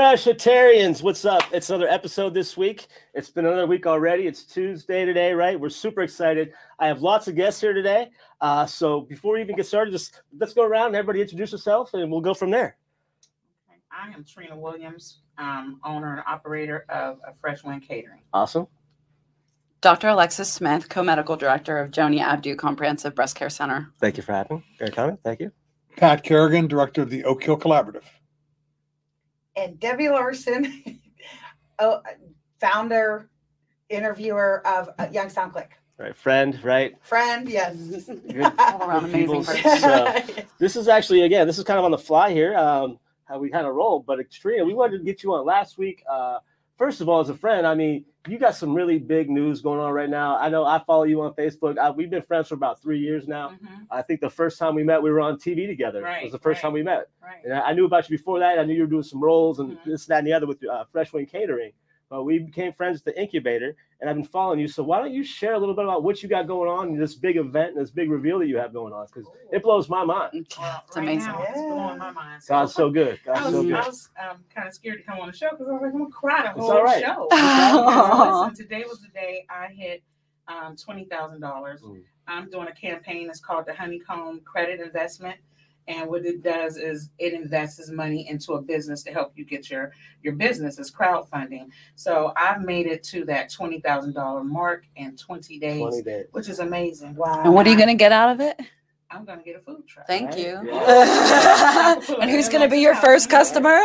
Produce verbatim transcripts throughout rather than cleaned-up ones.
Freshitarians, what's up? It's another episode this week. It's been another week already. It's Tuesday today, right? We're super excited. I have lots of guests here today. Uh, so before we even get started, just let's go around and everybody introduce yourself, and we'll go from there. I am Trina Williams, um, owner and operator of a Fresh Wind Catering. Awesome. Doctor Alexis Smith, co-medical director of Joni Abdu Comprehensive Breast Care Center. Thank you for having me. Coming. Thank you. Pat Kerrigan, director of the Oak Hill Collaborative. And Debbie Larson, oh, founder, interviewer of Youngstown Click. Right, friend, right? Friend, yes. All around amazing person. So, this is actually, again, this is kind of on the fly here, um, how we kind of roll. But Trina, we wanted to get you on last week. Uh, first of all, as a friend, I mean, you got some really big news going on right now. I know I follow you on Facebook. I, we've been friends for about three years now. Mm-hmm. I think the first time we met, we were on T V together. Right, it was the first right, time we met. Right. And I, I knew about you before that. I knew you were doing some roles and mm-hmm. this, that, and the other with uh, Fresh Wind Catering. But we became friends at the incubator, and I've been following you. So why don't you share a little bit about what you got going on in this big event and this big reveal that you have going on? Because it blows my mind. Well, It's right amazing. now, it's blowing my mind. So God's so good. God's I was, so good. I was um, kind of scared to come on the show because I was like, I'm going to cry the It's whole all right. show. Listen, today was the day I hit um, twenty thousand dollars. Mm. I'm doing a campaign. It's called the Honeycomb Credit Investment. And what it does is it invests money into a business to help you get your, your business. It's crowdfunding. So I've made it to that twenty thousand dollars mark in twenty days, twenty days, which is amazing. Wow. And what are you going to get out of it? I'm going to get a food truck. Thank right? you. Yeah. And who's going to be your first customer?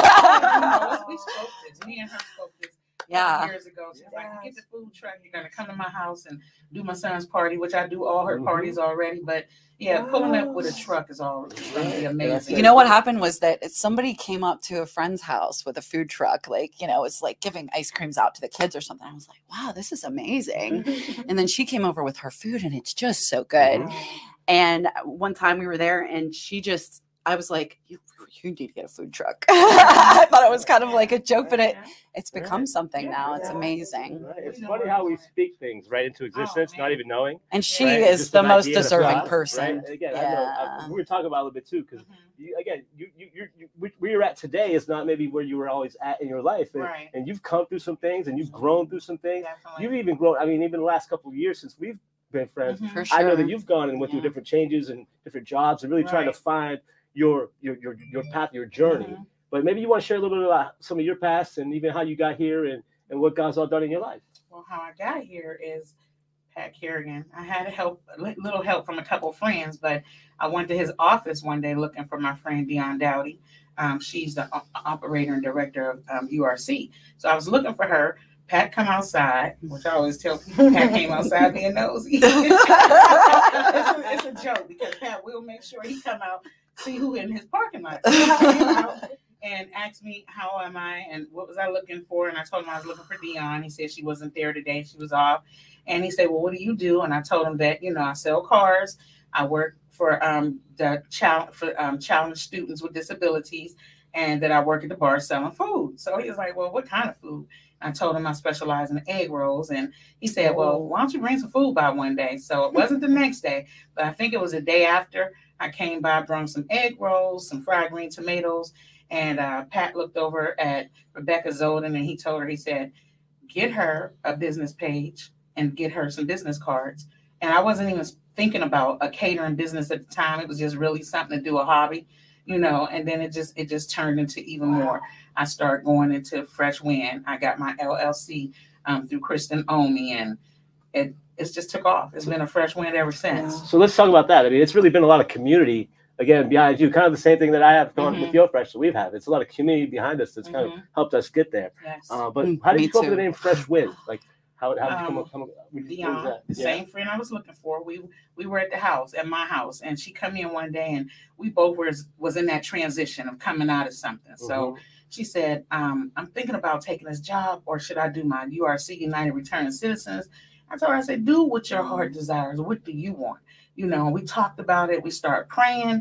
We spoke this. Me and her spoke this. Yeah. Years ago, she's like, "You get the food truck. You're gonna come to my house and do my son's party, which I do all her mm-hmm. parties already." But yeah, wow. pulling up with a truck is all it's gonna be amazing. You know what happened was that somebody came up to a friend's house with a food truck, like you know, it's like giving ice creams out to the kids or something. I was like, "Wow, this is amazing!" And then she came over with her food, and it's just so good. Mm-hmm. And one time we were there, and she just. I was like, you, you need to get a food truck. I thought it was kind of like a joke, but it it's become right. something now. It's amazing. Right. It's funny how we speak things right into existence, oh, not even knowing. And she right? is Just the most idea, deserving the person. Right? Again, yeah. I know, I, we were talking about it a little bit too, because mm-hmm. again, you, you, you, you, where you're at today is not maybe where you were always at in your life, and, right. and you've come through some things, and you've grown through some things. Definitely. You've even grown. I mean, even the last couple of years since we've been friends, mm-hmm. sure. I know that you've gone and went yeah. through different changes and different jobs, and really right. trying to find your your your your path, your journey. Mm-hmm. But maybe you want to share a little bit about some of your past and even how you got here and, and what God's all done in your life. Well, how I got here is Pat Kerrigan. I had help, a little help from a couple of friends, but I went to his office one day looking for my friend Dion Dowdy. Um, she's the operator and director of um, U R C. So I was looking for her. Pat come outside, which I always tell people, Pat came outside being nosy. it's, a, it's a joke because Pat will make sure he come out, see who in his parking lot. So he came out and asked me, how am I and what was I looking for? And I told him I was looking for Dion. He said she wasn't there today. She was off. And he said, well, what do you do? And I told him that, you know, I sell cars. I work for um, the child for um, challenged students with disabilities, and that I work at the bar selling food. So he was like, well, what kind of food? I told him I specialize in egg rolls. And he said, well, why don't you bring some food by one day? So it wasn't the next day, but I think it was the day after. I came by, brought some egg rolls, some fried green tomatoes. And uh, Pat looked over at Rebecca Zolden and he told her, he said, get her a business page and get her some business cards. And I wasn't even thinking about a catering business at the time. It was just really something to do, a hobby, you know, and then it just, it just turned into even more. I started going into Fresh Wind. I got my L L C um, through Kristen Omi, and it it's just took off. It's been a Fresh Wind ever since. So let's talk about that. I mean, it's really been a lot of community, again, behind you, kind of the same thing that I have going mm-hmm. with Yo Fresh that we've had. It's a lot of community behind us that's mm-hmm. kind of helped us get there. Yes. Uh, but Mm, how did me you come up too. with the name Fresh Wind? Like, how, how did you come Um, up? Come up with Dion, that? the Yeah. same friend I was looking for. We we were at the house, at my house, and she come in one day, and we both was was in that transition of coming out of something. Mm-hmm. So she said, um, I'm thinking about taking this job, or should I do my U R C, United Returning Citizens? I told her, I said, do what your heart desires. What do you want? You know, we talked about it. We started praying.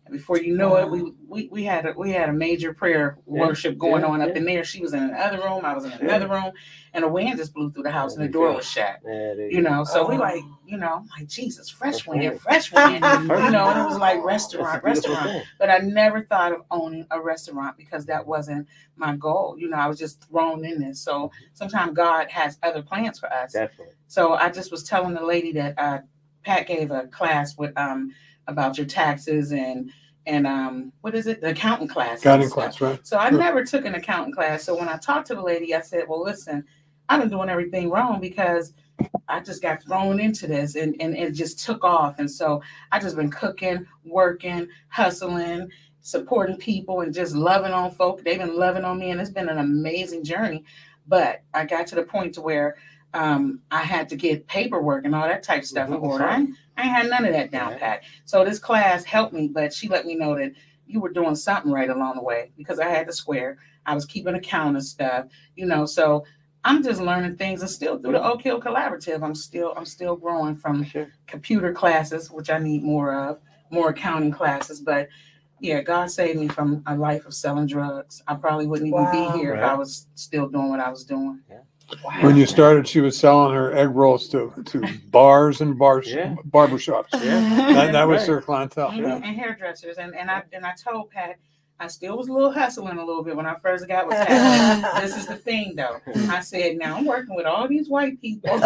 And before you know it, we we we had a we had a major prayer Yeah, worship going yeah, on up yeah. in there. She was in another room, I was in another room, and a wind just blew through the house, and the door was shut. Yeah, there You know, so we Oh. like, you know, like Jesus, fresh That's wind, right. fresh wind. You Perfect. know, and it was like That's a restaurant, beautiful restaurant. thing. But I never thought of owning a restaurant because that wasn't my goal. You know, I was just thrown in this. So sometimes God has other plans for us. Definitely. So I just was telling the lady that uh, Pat gave a class with um about your taxes and and um what is it, the accounting class. Accounting class, right? So I Sure. never took an accounting class. So when I talked to the lady, I said, well, listen, I've been doing everything wrong because I just got thrown into this and, and it just took off. And so I just been cooking, working, hustling, supporting people and just loving on folk. They've been loving on me and it's been an amazing journey. But I got to the point to where um, I had to get paperwork and all that type of stuff in Mhm, order. I, ain't- I ain't had none of that down Right. pat. So this class helped me, but she let me know that you were doing something right along the way because I had the square. I was keeping account of stuff, you know, so I'm just learning things and still through the Oak Hill Collaborative, I'm still I'm still growing from Sure. computer classes, which I need more of, more accounting classes. But yeah, God saved me from a life of selling drugs. I probably wouldn't even Wow. be here if Right. I was still doing what I was doing. Wow. When you started, she was selling her egg rolls to, to bars and bars, Yeah. barbershops. Yeah. That, that was Right. her clientele. Mhm, Yeah. and hairdressers. And and I and I told Pat I still was a little hustling a little bit when I first got with Pat. This is the thing though. I said, now I'm working with all these white people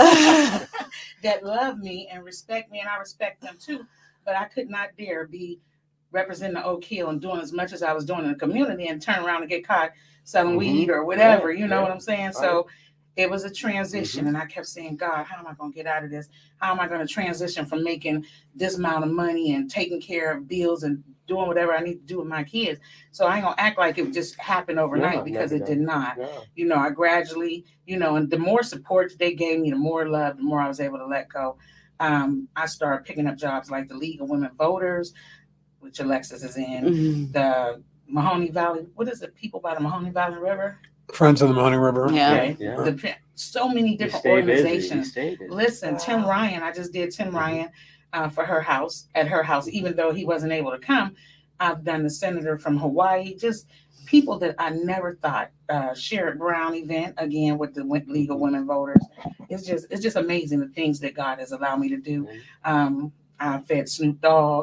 that love me and respect me, and I respect them too. But I could not dare be representing the Oak Hill and doing as much as I was doing in the community and turn around and get caught selling Mhm. weed or whatever. Right, You know right. what I'm saying? So it was a transition, and I kept saying, God, how am I going to get out of this? How am I going to transition from making this amount of money and taking care of bills and doing whatever I need to do with my kids? So I ain't going to act like it just happened overnight No, because never it did not. No. You know, I gradually, you know, and the more support they gave me, the more love, the more I was able to let go. Um, I started picking up jobs like the League of Women Voters, which Alexis is in, Mhm. the Mahoney Valley. What is it? People by the Mahoney Valley River. Friends of the Mahoney River. Yeah. Okay. Yeah. The, so many You different stay busy. You organizations. stay busy. Listen, Tim Wow. Ryan, I just did Tim Ryan uh, for her house, at her house, even though he wasn't able to come. I've done the senator from Hawaii, just people that I never thought. Uh, Sherrod Brown event, again, with the League of Women Voters. It's just, it's just amazing the things that God has allowed me to do. Um, I fed Snoop Dogg,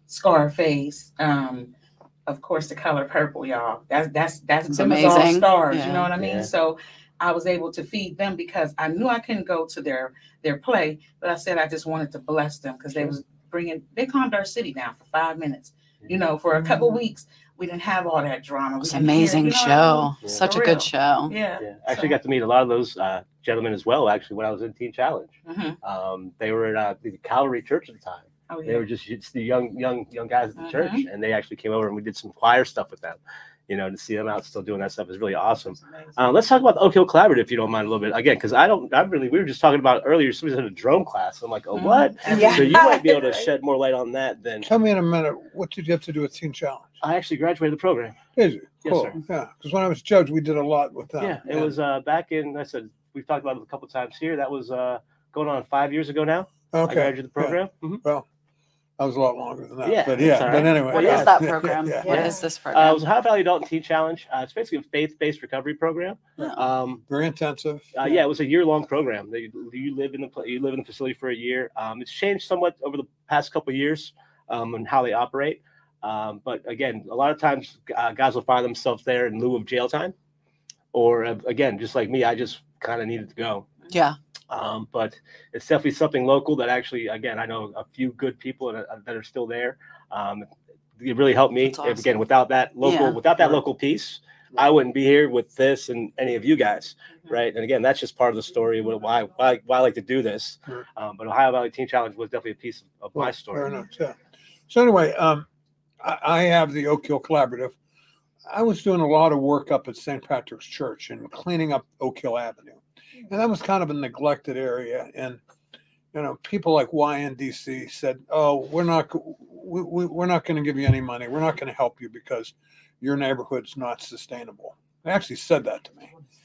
Scarface, um, of course, the color purple, y'all. That's that's that's It's them is all amazing. stars. You Yeah. know what I mean? Yeah. So I was able to feed them because I knew I couldn't go to their their play, but I said I just wanted to bless them because they Sure. was bringing they calmed our city down for five minutes. You know, for a couple weeks we didn't have all that drama. It We was didn't hear- amazing you know what I show. Yeah. Such For a real. good show. mean? Yeah. Yeah, I actually So- got to meet a lot of those uh, gentlemen as well. Actually, when I was in Teen Challenge, Mhm. um, they were at uh, the Calvary Church at the time. Oh They yeah. were just, just the young, young, young guys at the Mhm. church, and they actually came over and we did some choir stuff with them. You know, to see them out still doing that stuff is really awesome. It's amazing. Uh, let's talk about the Oak Hill Collaborative, if you don't mind, a little bit again, because I don't, I really, we were just talking about earlier. Somebody had a drone class. I'm like, oh, Mhm. what? Yeah. So you might be able to Right. shed more light on that than Tell me in a minute, what did you have to do with Teen Challenge? I actually graduated the program. Did you? Yes, Cool. sir. Yeah, because when I was judge, we did a lot with them. Yeah, it was uh, back in. I said we've talked about it a couple times here. That was uh, going on five years ago now. I Okay. graduated the program. Mhm. Well, that was a lot longer than that. Yeah, but it's yeah, all but right. anyway. What yeah. is that Yeah, program? yeah, What yeah. is this Uh, it program? was Ohio Valley Adult and Teen Challenge. Uh, it's basically a faith-based recovery program. Oh. Um, Very intensive. uh, yeah, it was a year-long program. They, you live in the pla- you live in the facility for a year. Um, it's changed somewhat over the past couple of years um, and how they operate. Um, but again, a lot of times uh, guys will find themselves there in lieu of jail time, or uh, again, just like me, I just kind of needed to go. Yeah. Um, but it's definitely something local that actually, again, I know a few good people that, that are still there. Um, it really helped me. That's awesome. Again, without that local, Yeah. without that Right. local piece, I wouldn't be here with this and any of you guys, Mhm. right? And again, that's just part of the story. of Why, why, why I like to do this. Right. Um, but Ohio Valley Teen Challenge was definitely a piece of my Well, story. Fair enough. Yeah. So anyway, um, I, I have the Oak Hill Collaborative. I was doing a lot of work up at Saint Patrick's Church and cleaning up Oak Hill Avenue, and that was kind of a neglected area. And you know, people like Y N D C said, "Oh, we're not, we, we, we're not going to give you any money. We're not going to help you because your neighborhood's not sustainable." They actually said that to me,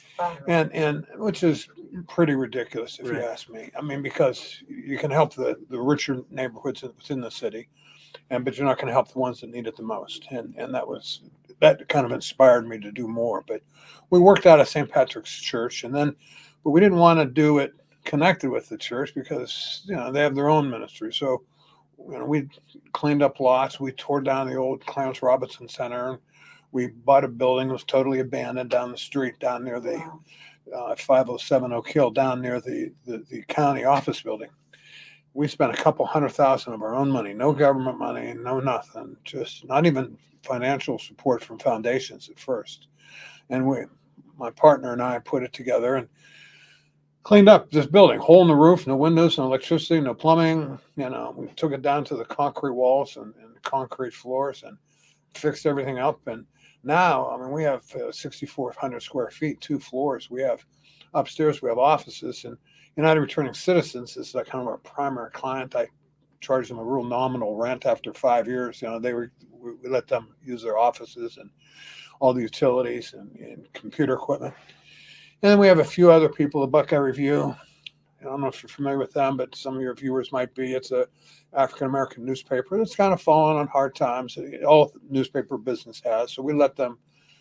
and and which is pretty ridiculous if Right. you ask me. I mean, because you can help the the richer neighborhoods within the city, and but you're not going to help the ones that need it the most. And and that was that kind of inspired me to do more. But we worked out of Saint Patrick's Church, and then but we didn't want to do it connected with the church because you know they have their own ministry. So you know we cleaned up lots. We tore down the old Clarence Robinson Center. We bought a building that was totally abandoned down the street, down near the uh, five oh seven Oak Hill, down near the, the, the county office building. We spent a couple hundred thousand of our own money, no government money, no nothing, just not even financial support from foundations at first. And we, my partner and I put it together and cleaned up this building, hole in the roof, no windows, no electricity, no plumbing. You know, we took it down to the concrete walls and, and concrete floors and fixed everything up. And now, I mean, we have uh, sixty-four hundred square feet, two floors. We have upstairs, we have offices, and United Returning Citizens is like kind of our primary client. I charge them a real nominal rent after five years. You know, they were, we let them use their offices and all the utilities and, and computer equipment. And then we have a few other people, the Buckeye Review. I don't know if you're familiar with them, but some of your viewers might be. It's a African-American newspaper that's kind of fallen on hard times. All newspaper business has. So we let them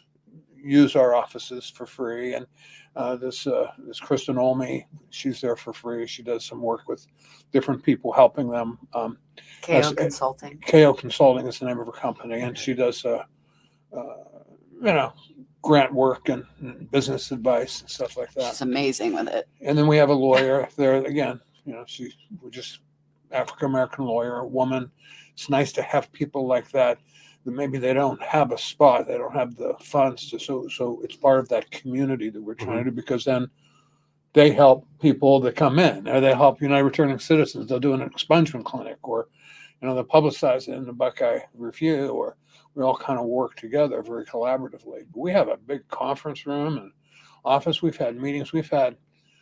use our offices for free. And uh, this uh, this Kristen Olney, she's there for free. She does some work with different people, helping them. Um, K O as- Consulting. K O Consulting is the name of her company, and she does, uh, uh, you know, grant work and, and business advice and stuff like that. She's amazing with it. And then we have a lawyer there again. You know, she we're just African American lawyer, a woman. It's nice to have people like that. That maybe they don't have a spot, they don't have the funds to. So, so it's part of that community that we're trying Mm-hmm. to do, because then they help people that come in, or they help United Returning Citizens. They'll do an expungement clinic, or you know, they'll publicize it in the Buckeye Review, or we all kind of work together very collaboratively. But we have a big conference room and office. We've had meetings. We've had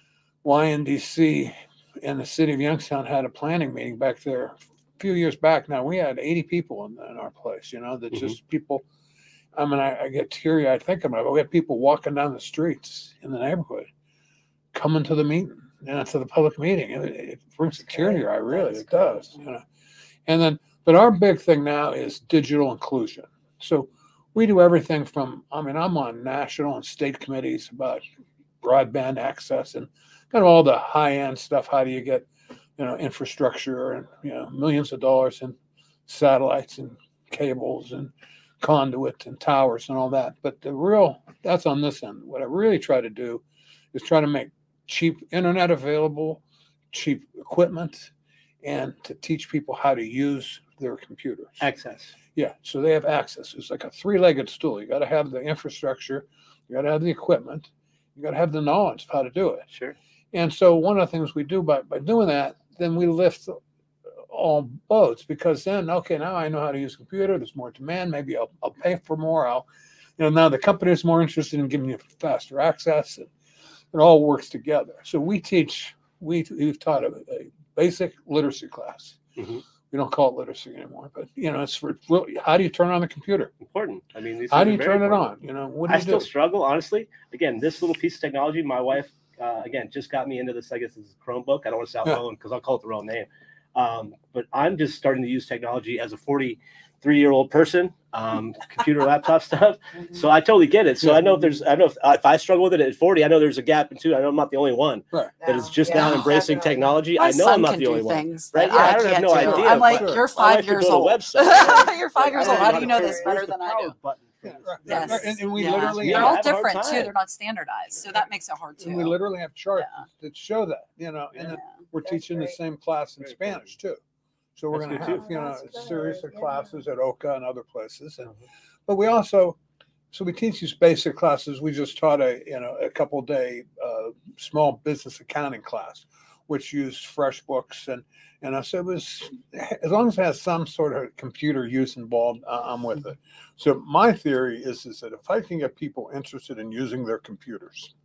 Y N D C in the city of Youngstown had a planning meeting back there a few years back. Now we had eighty people in, in our place, you know, that Mhm. just people, I mean, I, I get teary eyed thinking about it, but we had people walking down the streets in the neighborhood, coming to the meeting, you know, to the public meeting. It, it brings a tear to your eye, really. It does, you know. And then, but our big thing now is digital inclusion. So we do everything from, I mean, I'm on national and state committees about broadband access and kind of all the high end stuff. How do you get, you know, infrastructure and, you know, millions of dollars in satellites and cables and conduit and towers and all that. But the real, that's on this end. What I really try to do is try to make cheap internet available, cheap equipment, and to teach people how to use their computers. Access. Yeah, so they have access. It's like a three-legged stool. You got to have the infrastructure, you got to have the equipment, you got to have the knowledge of how to do it. Sure. And so one of the things we do by, by doing that, then we lift all boats, because then, okay, now I know how to use a computer. There's more demand. Maybe I'll, I'll pay for more. I'll, you know, now the company is more interested in giving you faster access, and it all works together. So we teach, we, we've taught a, a basic literacy class. Mhm. We don't call it literacy anymore, but you know, it's for how do you turn on the computer? Important. I mean, these How things do are you very turn it important. on? You know, what do I you still do? struggle, honestly. Again, this little piece of technology, my wife, uh, again, just got me into this. I guess this is Chromebook. I don't want to sound Yeah. old because I'll call it the wrong name. Um, but I'm just starting to use technology as a forty-three year old person, um, computer, laptop stuff. So I totally get it. So Yeah. I know if there's, I know if, uh, if I struggle with it at forty, I know there's a gap in two. I know I'm not the only one Right. that is just Yeah, now embracing definitely. technology. My I know son I'm not can the do only one. things Right? that Yeah, I I don't have can't no do. idea, I'm like, but you're my five wife could years build a old. website. You're five years I old. don't How know do you how know to- this where's better the than I power do? button for Yeah, this? right, Yes. right. And, and we Yeah. literally Yeah, They're I all have a hard different too. time. They're not standardized. So that makes it hard too. and we literally have charts Yeah. that show that, you know, and then Yeah. we're That's teaching the great. same class in Very Spanish too. So we're That's going to good, have, too. you know, Oh, a that's series good, of yeah. classes at Oka and other places. And, Mhm. but we also, so we teach these basic classes. We just taught a, you know, a couple day uh, small business accounting class, which used FreshBooks. And, and I said, it was, as long as it has some sort of computer use involved, uh, I'm with it. So my theory is, is that if I can get people interested in using their computers,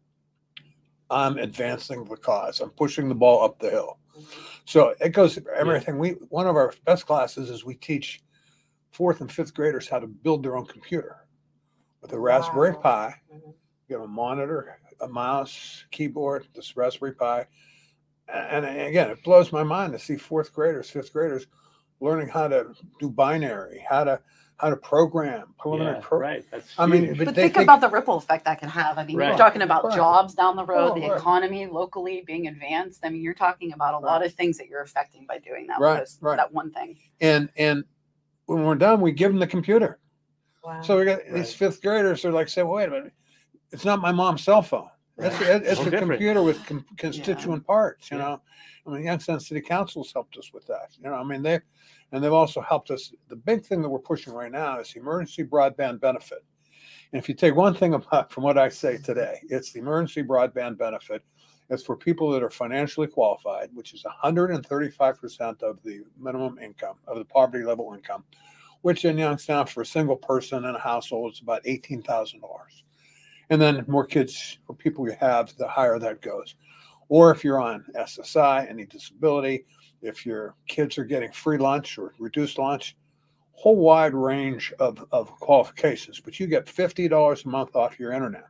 I'm advancing the cause. I'm pushing the ball up the hill. So it goes everything. We one of our best classes is we teach fourth and fifth graders how to build their own computer with a Raspberry Wow. Pi. Mhm. You have a monitor, a mouse, keyboard, this Raspberry Pi. And again, it blows my mind to see fourth graders, fifth graders learning how to do binary, how to how to program, preliminary Yeah, program. right. That's I mean, huge. but But they think think- about the ripple effect that can have. I mean, Right. you're talking about Right. jobs down the road, Oh, the right. economy locally being advanced. I mean, you're talking about a lot of things that you're affecting by doing that. Right, with this- right. That one thing. and and when we're done, we give them the computer. Wow. So we got these Right. fifth graders are like, say, well, wait a minute, it's not my mom's cell phone. It's, Right. it's Whole a different. computer with com- constituent parts, you Yeah. know. I mean, Youngstown City Council's helped us with that. You know, I mean, they, and they've also helped us. The big thing that we're pushing right now is the emergency broadband benefit. And if you take one thing about from what I say today, it's the emergency broadband benefit. It's for people that are financially qualified, which is one hundred thirty-five percent of the minimum income, of the poverty level income, which in Youngstown for a single person in a household is about eighteen thousand dollars. And then the more kids or people you have, the higher that goes. Or if you're on S S I, any disability, if your kids are getting free lunch or reduced lunch, whole wide range of, of qualifications, but you get fifty dollars a month off your internet.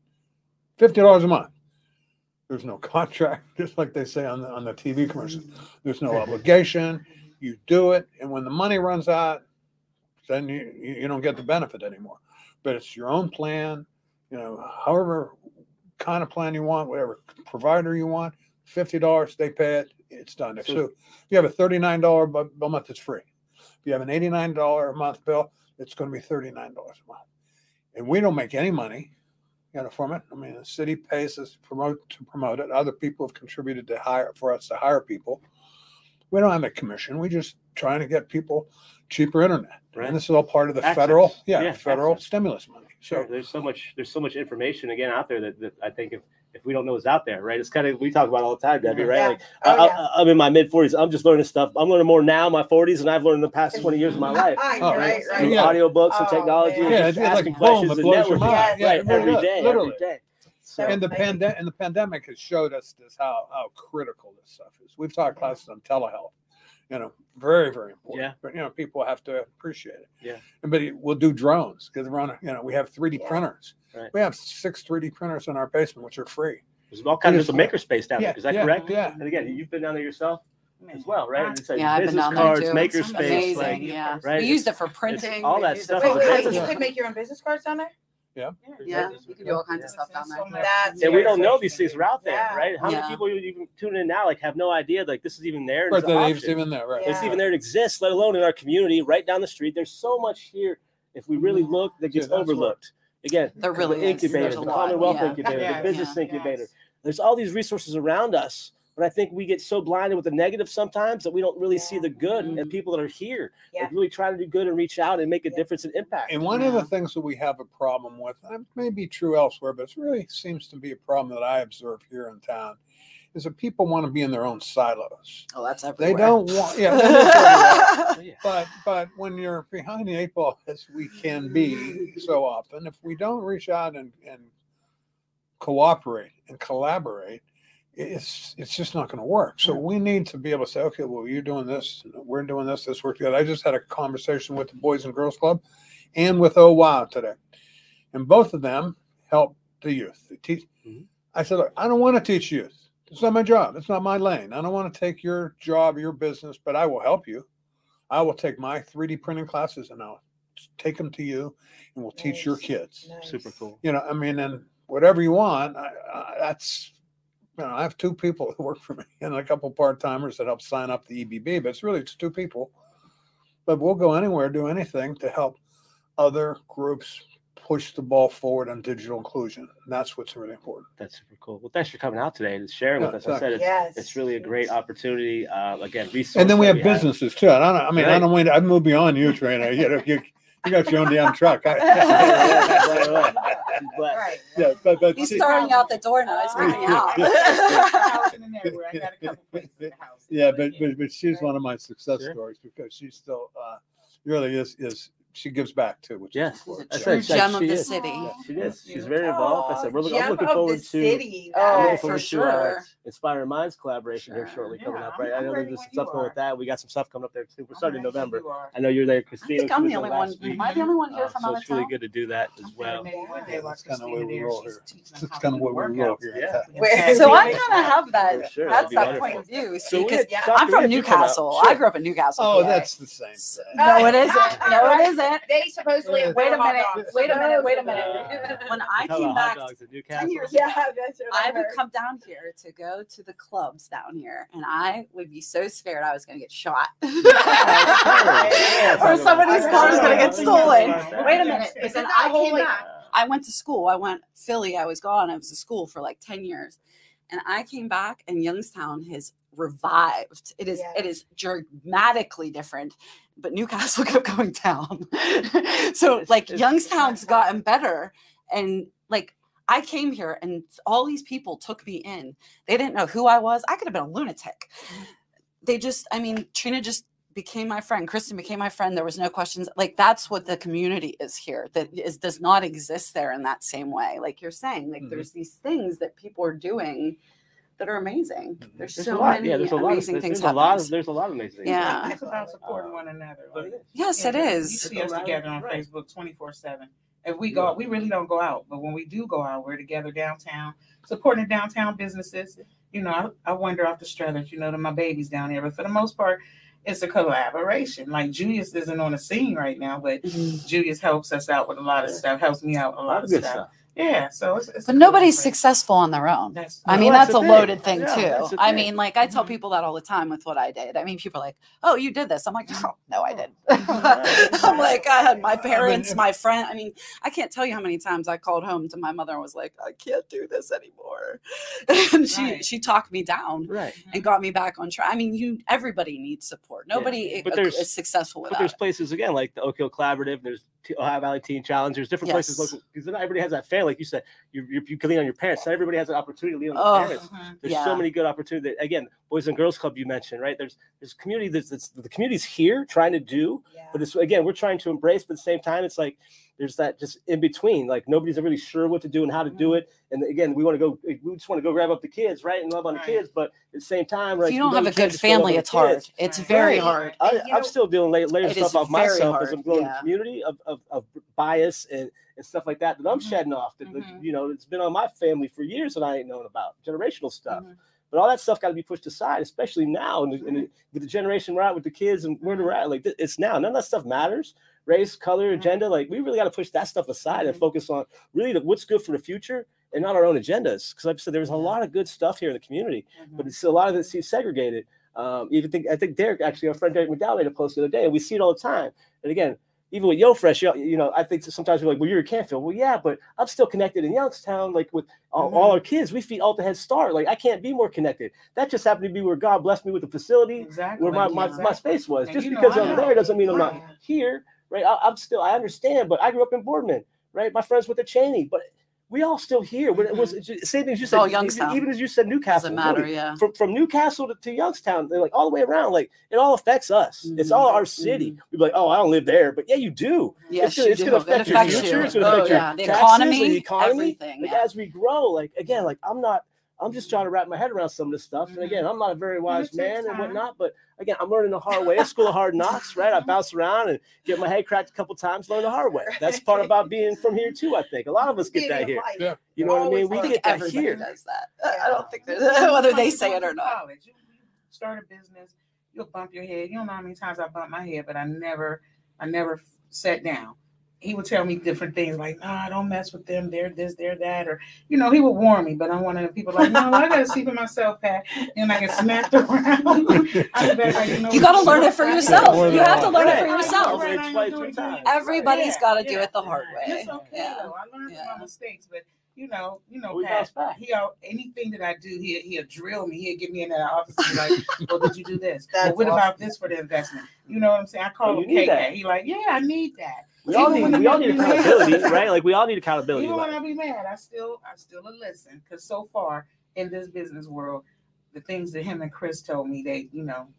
fifty dollars a month. There's no contract, just like they say on the, on the T V commercials. There's no obligation. You do it, and when the money runs out, then you, you you don't get the benefit anymore. But it's your own plan, you know, however kind of plan you want, whatever provider you want, fifty dollars, they pay it, it's done. So, So- if you have a thirty-nine dollars bill a month, it's free. If you have an eighty-nine dollars a month bill, it's going to be thirty-nine dollars a month. And we don't make any money, you know, from it. I mean, the city pays us to promote to promote it. Other people have contributed to hire for us to hire people. We don't have a commission. We just trying to get people cheaper internet. Right. And this is all part of the Access. federal, yeah, Yeah, federal access. stimulus money. Sure. So There's so much. There's so much information again out there that, that I think if, if we don't know what's out there, right? It's kind of we talk about all the time, Debbie, right? Yeah. Like Oh, I, yeah. I, I'm in my mid forties. I'm just learning stuff. I'm learning more now in my forties than I've learned in the past twenty years of my life. Right, Oh, right, Through right. Yeah. audiobooks and Oh, technology, man. and Yeah, just it's like asking boom, questions it and blows your networking. mind. Yeah, Right, it really every does, day, literally. every day. So, and the amazing. pandemic and the pandemic has showed us this how how critical this stuff is. We've taught classes on telehealth, you know, very very important. Yeah. But you know, people have to appreciate it. Yeah. And but we'll do drones because we're on. You know, we have three D Yeah. printers. Right. We have six three D printers in our basement, which are free. there's all kinds of just- just a makerspace down there. Yeah, Is that yeah, correct? yeah. And again, you've been down there yourself as well, right? It's like Yeah, I've been business down there cards, too. It's makerspace, amazing. like Yeah. right? We used It's- it for printing. all We've that used it stuff for Wait, is wait, wait. business. You printing. could make your own business cards down there? Yeah. Yeah, you can do all kinds of stuff down there. That's and we don't know very these things are out there, Yeah. right? How Yeah. many people you even tune in now like have no idea like this is even there? and Right, it's an that it's option. even there, right? Yeah. It's even there. It exists, let alone in our community, right down the street. There's so much here. If we really look, that gets Yeah, that's overlooked. Again, There the really is. incubator, There's a the lot. Commonwealth Yeah. incubator, Yeah. the business Yeah. incubator. Yes. There's all these resources around us, but I think we get so blinded with the negative sometimes that we don't really see Yeah. the good Mhm. and people that are here. Yeah. Like really trying to do good and reach out and make a Yeah. difference and impact. And one of the Yeah. things that we have a problem with, and it may be true elsewhere, but it really seems to be a problem that I observe here in town, is that people want to be in their own silos. Oh, that's They everywhere. don't want, yeah, that is everywhere. So, yeah. but but when you're behind the eight ball, as we can be so often, if we don't reach out and, and cooperate and collaborate, it's it's just not going to work. So we need to be able to say, okay, well, you're doing this, we're doing this, this work together. I just had a conversation with the Boys and Girls Club and with Oh Wow today, and both of them help the youth. They teach. Mhm. I said, look, I don't want to teach youth. It's not my job. It's not my lane. I don't want to take your job, your business, but I will help you. I will take my three D printing classes and I'll take them to you, and we'll teach your Nice. kids. Nice. Super cool. You know, I mean, and whatever you want, I, I, that's, you know, I have two people who work for me and a couple part timers that help sign up the E B B, but it's really it's two people. But we'll go anywhere, do anything to help other groups push the ball forward on digital inclusion. And that's what's really important. That's super cool. Well, thanks for coming out today and sharing with Yeah, us. I said it's, Yes. it's really a great opportunity. Uh, again, resource And then we that have businesses too. And I don't, I mean, I Right. don't mean I move beyond you, Trina. You know, you, you got your own damn truck. I, But Right. yeah, but, but He's see- starting out the door now. He's coming out. House in the neighborhood. I got a couple places in the house. yeah, but, but but she's Right. one of my success Sure. stories because she still uh, really is is she gives back too, which Yes. is important. I True said, she- gem of she the is. city. Yeah, she is. She's Oh, very involved. I said, we're, look, I'm Gem looking of forward the to. city. Oh, I'm looking Nice. forward for to uh, sure. Inspiring Minds collaboration here Sure. shortly coming Yeah, up, I'm- right? I I'm know ready there's when stuff you going with are. that. We got some stuff coming up there too. We're starting in I'm ready when November. you are. I know you're there, I Christina. think I'm she the was only there one. last week. Am I the only one here Uh, from so out of it's really town? good to do that as I'm well. thinking maybe one day Yeah, while that's kinda Christina where we there, roll she's here. teaching them That's how kinda to do where we roll workouts. here. Yeah. Where- So I Wait, kind of have that. For sure, That's that'd be that wonderful. point of view. So See, we 'cause had yeah, Doctor I'm from Ed, you come out. Newcastle. Sure. I grew up in Newcastle. Oh, P A. that's the same. thing. No, it isn't. No, it isn't. They supposedly have Wait a better hot minute. dogs. Wait a minute. Wait a Uh, minute. When I Talk about came hot back dogs in ten Newcastle. years Yeah, ago, that's what I I would heard. come down here to go to the clubs down here, and I would be so scared I was going to get shot, Yeah, or somebody's yeah, car was going to yeah, get yeah, stolen. yeah. Wait a minute. It's Then not I came holy. back. I went to school. I went Philly. I was gone. I was to school for like ten years. And I came back and Youngstown has revived. It is Yeah. it is dramatically different, but Newcastle kept going down. So It's- like it's- Youngstown's gotten better. And like I came here and all these people took me in. They didn't know who I was. I could have been a lunatic. They just, I mean, Trina just became my friend. Kristen became my friend. There was no questions. Like that's what the community is here. That is does not exist there in that same way. Like you're saying, like Mhm. there's these things that people are doing that are amazing. Mhm. There's, There's so a lot. many Yeah, there's a lot of amazing there's, things there's a lot happening. of there's a lot of amazing things. Yeah. It's about supporting one another. But Like, it is. Yes, it yeah, You is. see us Right. together on Right. Facebook twenty-four seven. If we go, we really don't go out, but when we do go out, we're together downtown, supporting downtown businesses. You know, I, I wander off the Struthers, you know, to my babies down there, but for the most part, it's a collaboration. Like Julius isn't on the scene right now, but Mhm. Julius helps us out with a lot of Yeah. stuff, helps me out a A lot lot of of good stuff. stuff. Yeah, so it's, it's a But nobody's collaboration. successful on their own. That's I Well, mean, that's that's the a thing. loaded thing Yeah, too. that's the I thing. mean, like I tell Mhm. people that all the time with what I did. I mean, people are like, "Oh, you did this." I'm like, "Oh, no, I didn't." Right. I'm like, I had my I mean, parents, if- my friend. I mean, I can't tell you how many times I called home to my mother and was like, "I can't do this anymore," and she Right. she talked me down Right. and got me back on track. I mean, you everybody needs support. Nobody But i- there's- is successful But without there's it. places again like the Oak Hill Collaborative. There's T- Ohio Valley Teen Challenge. There's different places Yes. local because not everybody has that family. Like you said, you, you you can lean on your parents. Not everybody has an opportunity to lean on their Oh, parents. Mhm. There's yeah. so many good opportunities. Again, Boys and Girls Club you mentioned, right? There's there's community that's, that's the community's here trying to do, Yeah. but it's again we're trying to embrace. But at the same time, it's like there's that just in between. Like nobody's really sure what to do and how to do it. And again, we want to go. We just want to go grab up the kids, right, and love on Right. the kids. But at the same time, If right, you don't know have you a can't good just go love on family, the it's hard. kids. It's Right. very Right. hard. I, And, you I'm know- still doing layer, layer It stuff is off very myself as hard, I'm growing yeah. the community of, of, of bias and, and stuff like that that I'm Mhm. shedding off. That, that, Mhm. you know, it's been on my family for years that I ain't known about generational stuff. Mhm. But all that stuff got to be pushed aside, especially now in the, in the, with the generation we're at with the kids and where they're at. Like th- it's now, none of that stuff matters. Race, color, Mhm. agenda. Like we really got to push that stuff aside and Mhm. focus on really the, what's good for the future and not our own agendas. Because like I said, there's a lot of good stuff here in the community, but Mhm. it's a lot of it seems segregated. Um, even think I think Derek actually, our friend Derek McDowell made a post the other day, and we see it all the time. And again, even with Yo Fresh, you, you know, I think sometimes we're like, well, you're in Canfield. Well, yeah, but I'm still connected in Youngstown, like with all, Mhm. all our kids. We feed Alta Head Start. Like I can't be more connected. That just happened to be where God blessed me with the facility, Exactly. where my, my, Yeah. my space was. And Just you know, because I I'm know. there doesn't mean I'm not Right. here, right? I, I'm still, I understand, but I grew up in Boardman, right? My friends with the Cheney, but we all still here. But it was it's just- same thing as you It's said. all even- Youngstown. Even as you said, Newcastle. Doesn't matter, really. yeah. From from Newcastle to, to Youngstown, they're like all the way around. Like it all affects us. It's Mhm. all our city. We're like, oh, I don't live there, but yeah, you do. Yes, it's gonna, you it's do. gonna It affect your affects future. you. It's gonna Oh, affect yeah. your The taxes, economy, the economy. everything, Like yeah. as we grow, like again, like I'm not. I'm just trying to wrap my head around some of this stuff. And again, I'm not a very wise takes man and time. whatnot, but again, I'm learning the hard way. A school of hard knocks, right? I bounce around and get my head cracked a couple times, learn the hard way. That's part about being from here too, I think. A lot of us get that here. Yeah. You know what I mean? Always We I learn. think get that everybody here. does that. I don't think there's whether they say it or not. College. You, you start a business, you'll bump your head. You don't know how many times I bumped my head, but I never, I never sat down. He would tell me different things like, "Nah, don't mess with them. They're this, they're that," or you know, he would warn me. But I'm one of the people like, "No, I gotta see for myself, Pat." And I get smacked around. I'm back like, you know, You gotta learn it for yourself. More You than have to one. learn it Right. for yourself. Right. Twice, three times. Everybody's Yeah, got to do yeah. it the hard way. It's okay Yeah. though. I learned Yeah. from my mistakes, but you know, you know, We Pat, bounce back. he uh, anything that I do, he he'll drill me. He'll get me in that office and be like, "Well, did you do this? Well, That's what about awesome. this for the investment?" You know what I'm saying? I call Well, him you need K K. that. He like, "Yeah, I need that." We all Even need, when we I all be need mad. accountability, right? Like we all need accountability. Even when like- I be mad, I still I still a listen because so far in this business world, the things that him and Chris told me, they you know,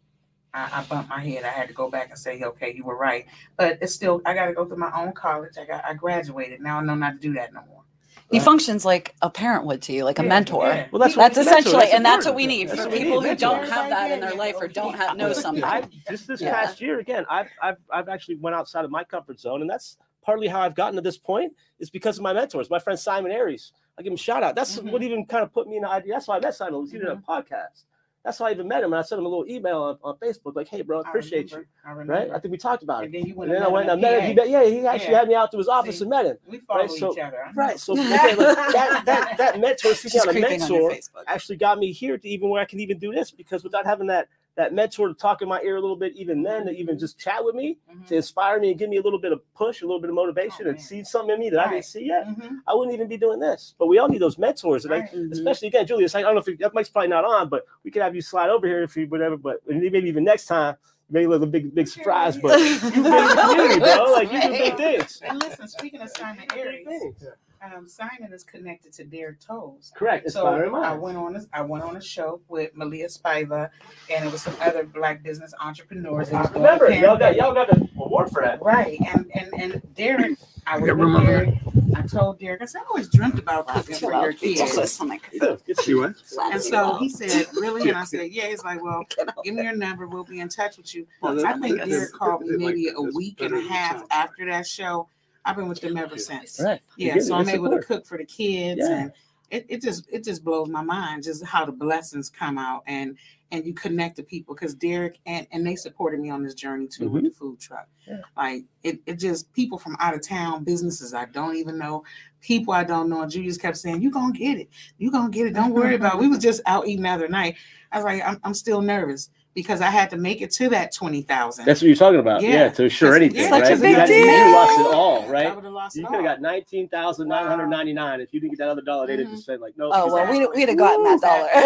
I, I bumped my head. I had to go back and say, okay, you were right. But it's still, I got to go through my own college. I got, I graduated. Now I know not to do that no more. He functions like a parent would to you, like a Yeah, mentor. yeah. Well, that's That's what- essentially, that's and that's what important. we need That's for what we people need, who don't mentor. have that in their life or don't have know something. I just this Yeah. past year again, I've I've I've actually went outside of my comfort zone, and that's partly how I've gotten to this point is because of my mentors. My friend Simon Aries, I give him a shout out. That's Mhm. what even kind of put me in the idea. That's why I met Simon. Was he did a podcast. That's how I even met him, and I sent him a little email on, on Facebook, like, "Hey, bro, I I appreciate you." remember, I remember. Right? I think we talked about And it. then you went And then I and went and I met met him. him. He, yeah, he actually Yeah. had me out to his office See, and met him. We follow Right, so- each other. I Right. know. So again, like, that that that mentor, speaking She's on a creeping on your mentor, Facebook. actually got me here to even where I can even do this, because without having that that mentor to talk in my ear a little bit, even then, to even just chat with me, Mhm. to inspire me and give me a little bit of push, a little bit of motivation, Oh, and man. see something in me that I Right. didn't see yet, Mhm. I wouldn't even be doing this. But we all need those mentors, and I, Right. especially again, Julius. I don't know if that mic's probably not on, but we could have you slide over here if you whatever. But maybe even next time, maybe a little big big surprise. But you've been in the community, bro. Like you do big things. And listen, speaking of Simon Big Aries, things. um, Simon is connected to Derek Toes. Correct. So Inspiring I minds. went on a, I went on a show with Malia Spiva, and it was some other Black business entrepreneurs. It was during Remember, the y'all got pandemic. y'all got the award for that. Right, and and and Derek, I was Yeah, with remember Derek. I told Derek, I said, I always dreamt about cooking for your kids. Good. Good to See what? And so he said, really? And I said, yeah. He's like, well, give me your number. We'll be in touch with you. No, that- I think that- Derek that- called me that- maybe like, a that's week and better a than it half sounds. after that show. I've been with them ever since. Right. Yeah, Again, so I'm that's able to support. cook for the kids, Yeah. and it, it just it just blows my mind just how the blessings come out and and you connect to people, because Derek and and they supported me on this journey too with the food truck. Yeah. Like it it just people from out of town, businesses I don't even know, people I don't know. And Julius kept saying, "You gonna get it, you gonna get it. Don't worry about it." We was just out eating the other night. I was like, I'm I'm still nervous because I had to make it to that twenty thousand. That's what you're talking about. Yeah, Yeah. to assure That's- anything, yeah. right? Such a You big had- deal. You lost it all, I right? would have lost You it could have all. got nineteen thousand nine hundred ninety-nine if you didn't get that other dollar. They'd have just said like, no. Oh well, Exactly. we'd we'd have gotten that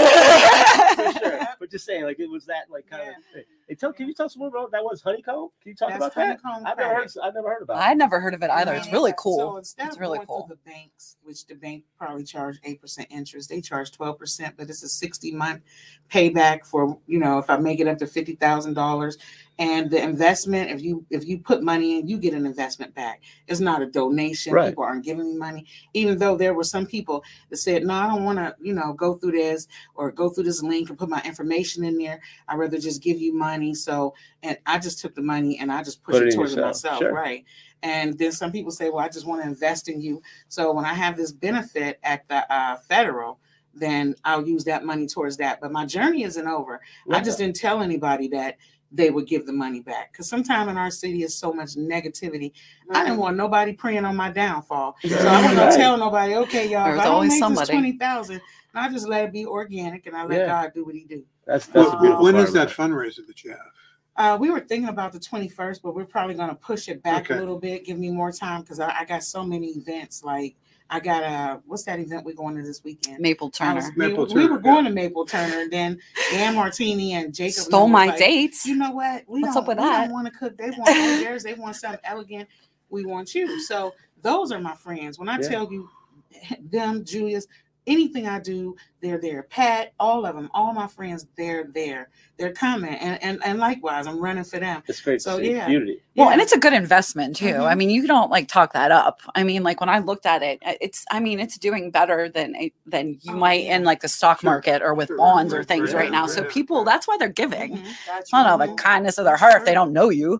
For dollar. sure. But just saying, like it was that like kind Yeah. of thing. Hey, tell, can you tell us more about that? Was honeycomb? Can you talk That's about that? honeycomb I've never heard. credit. I've never heard about. it. I'd never heard of it either. It's really So cool. instead It's of really going cool. through the banks, which the bank probably charge eight percent interest, they charge twelve percent, but it's a sixty month payback for, you know, if I make it up to fifty thousand dollars. And the investment, if you if you put money in, you get an investment back. It's not a donation. Right. People aren't giving me money, even though there were some people that said, "No, I don't want to, you know, go through this or go through this link and put my information in there. I'd rather just give you money." So, and I just took the money and I just pushed Put it it in towards yourself. myself, Sure. right? And then some people say, "Well, I just want to invest in you." So when I have this benefit at the uh, federal, then I'll use that money towards that. But my journey isn't over. I just didn't tell anybody that they would give the money back, because sometimes in our city is so much negativity. I didn't want nobody praying on my downfall, so I wasn't gonna tell nobody, "Okay, y'all, There's if I don't always make somebody. this twenty thousand, I just let it be organic and I let Yeah. God do what He do." That's that's a Well, beautiful When part is that about fundraiser that you have? Uh, we were thinking about the twenty-first, but we're probably gonna push it back Okay. a little bit, give me more time, because I, I got so many events. Like I got a what's that event we're going to this weekend? Maple I was- Turner we, Maple we were Turner, going to Maple Turner, and then Dan Martini and Jacob stole was my like, dates. You know what? We What's don't, up with we that? don't want to cook. They want theirs. They want something elegant. We want you. So those are my friends. When I Yeah. tell you them, Julius, anything I do, they're there. Pat, all of them, all my friends, they're there. They're coming, and and, and likewise, I'm running for them. It's great So, to see yeah. community. Well, Yeah. and it's a good investment too. Mhm. I mean, you don't like talk that up. I mean, like when I looked at it, it's I mean, it's doing better than it- than you Oh, might yeah. in like the stock Sure. market or with Sure. bonds or Right, things right, right now. right, So right. people, that's why they're giving. Mhm. It's not out of the Mhm. kindness of their heart if they don't know you.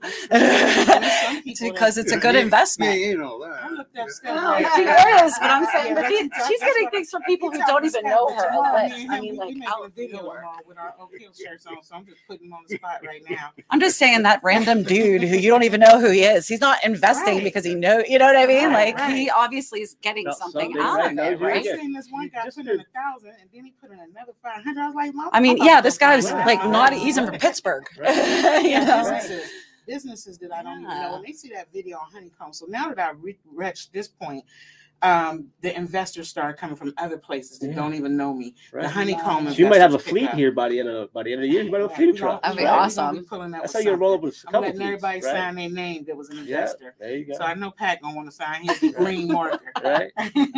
some It's people because that- it's a good Yeah, investment. Yeah, you know that. I looked up Yeah. stuff. Oh, like she that. is, but I'm saying, Yeah, but that's- she, that's- she's that's getting what- things from people who He don't talking even about know that her. tomorrow. But, Me and I him, mean, we- like, we making out a video door. tomorrow with our Oak Hill shirts on, so I'm just putting him on the spot right now. I'm just saying that random dude who you don't even know who he is. He's not investing Right. because he know, you know what I mean? Right, like he right. obviously is getting Felt something something, out right, of knows it, you I right? again. seen this one You guy just put did. in a thousand, and then he put in another five hundred. I was like, I mean, thought yeah, was this gonna guy's find like out. not. He's in Pittsburgh. Right. you Yeah, know? businesses, businesses that I don't even know, and they see that video on Honeycomb. So now that I've re- reached this point, um, the investors start coming from other places that Yeah. don't even know me. The Right. Honeycomb. So you might have a investors pick fleet up. here by the end of by the end of the year. You might have a Yeah, food we truck. That'd be gonna- right? we awesome. gonna be pulling that That's with how you're gonna roll up something. with a I'm couple letting everybody fleets, right? sign their name that was an Yeah, investor. there you go. So I know Pat gonna want to sign his green marker. Right.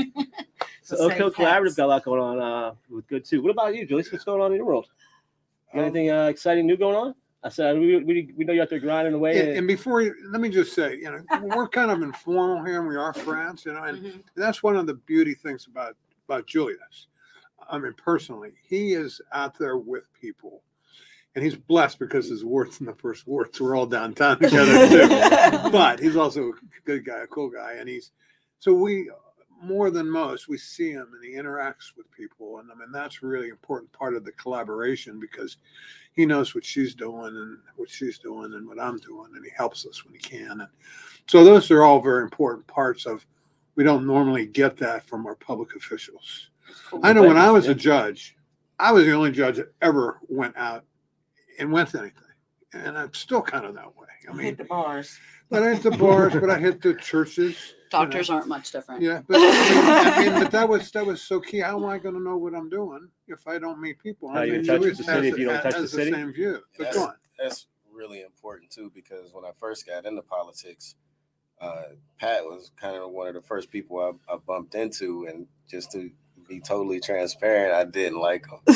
So So Oak say Hill Pat's. Collaborative got a lot going on uh, with good too. What about you, Joyce? What's going on in your world? You got Um, anything uh, exciting new going on? I said we, we, we know you're out there grinding away. And, And, and before you, let me just say, you know, we're kind of informal here, and we are friends, you know, and Mhm. that's one of the beauty things about about Julius. I mean, personally, he is out there with people, and he's blessed because his warts in the first warts were all downtown together too. But he's also a good guy, a cool guy, and he's so we more than most we see him and he interacts with people, and I mean that's really important part of the collaboration because he knows what she's doing and what she's doing and what I'm doing, and he helps us when he can. And so those are all very important parts of. We don't normally get that from our public officials. I know when I was a judge, I was the only judge that ever went out and went to anything. And I'm still kind of that way. I I hit mean, the bars. but I hit the bars, but I hit the churches. Doctors you know. aren't much different. Yeah, but, I mean, but that was that was so key. How am I going to know what I'm doing if I don't meet people? How I you mean, touch Julius the city has- if you don't touch has the city? same view. But That's, go on. that's really important too, because when I first got into politics, uh, Pat was kind of one of the first people I, I bumped into, and just to be totally transparent, I didn't like him.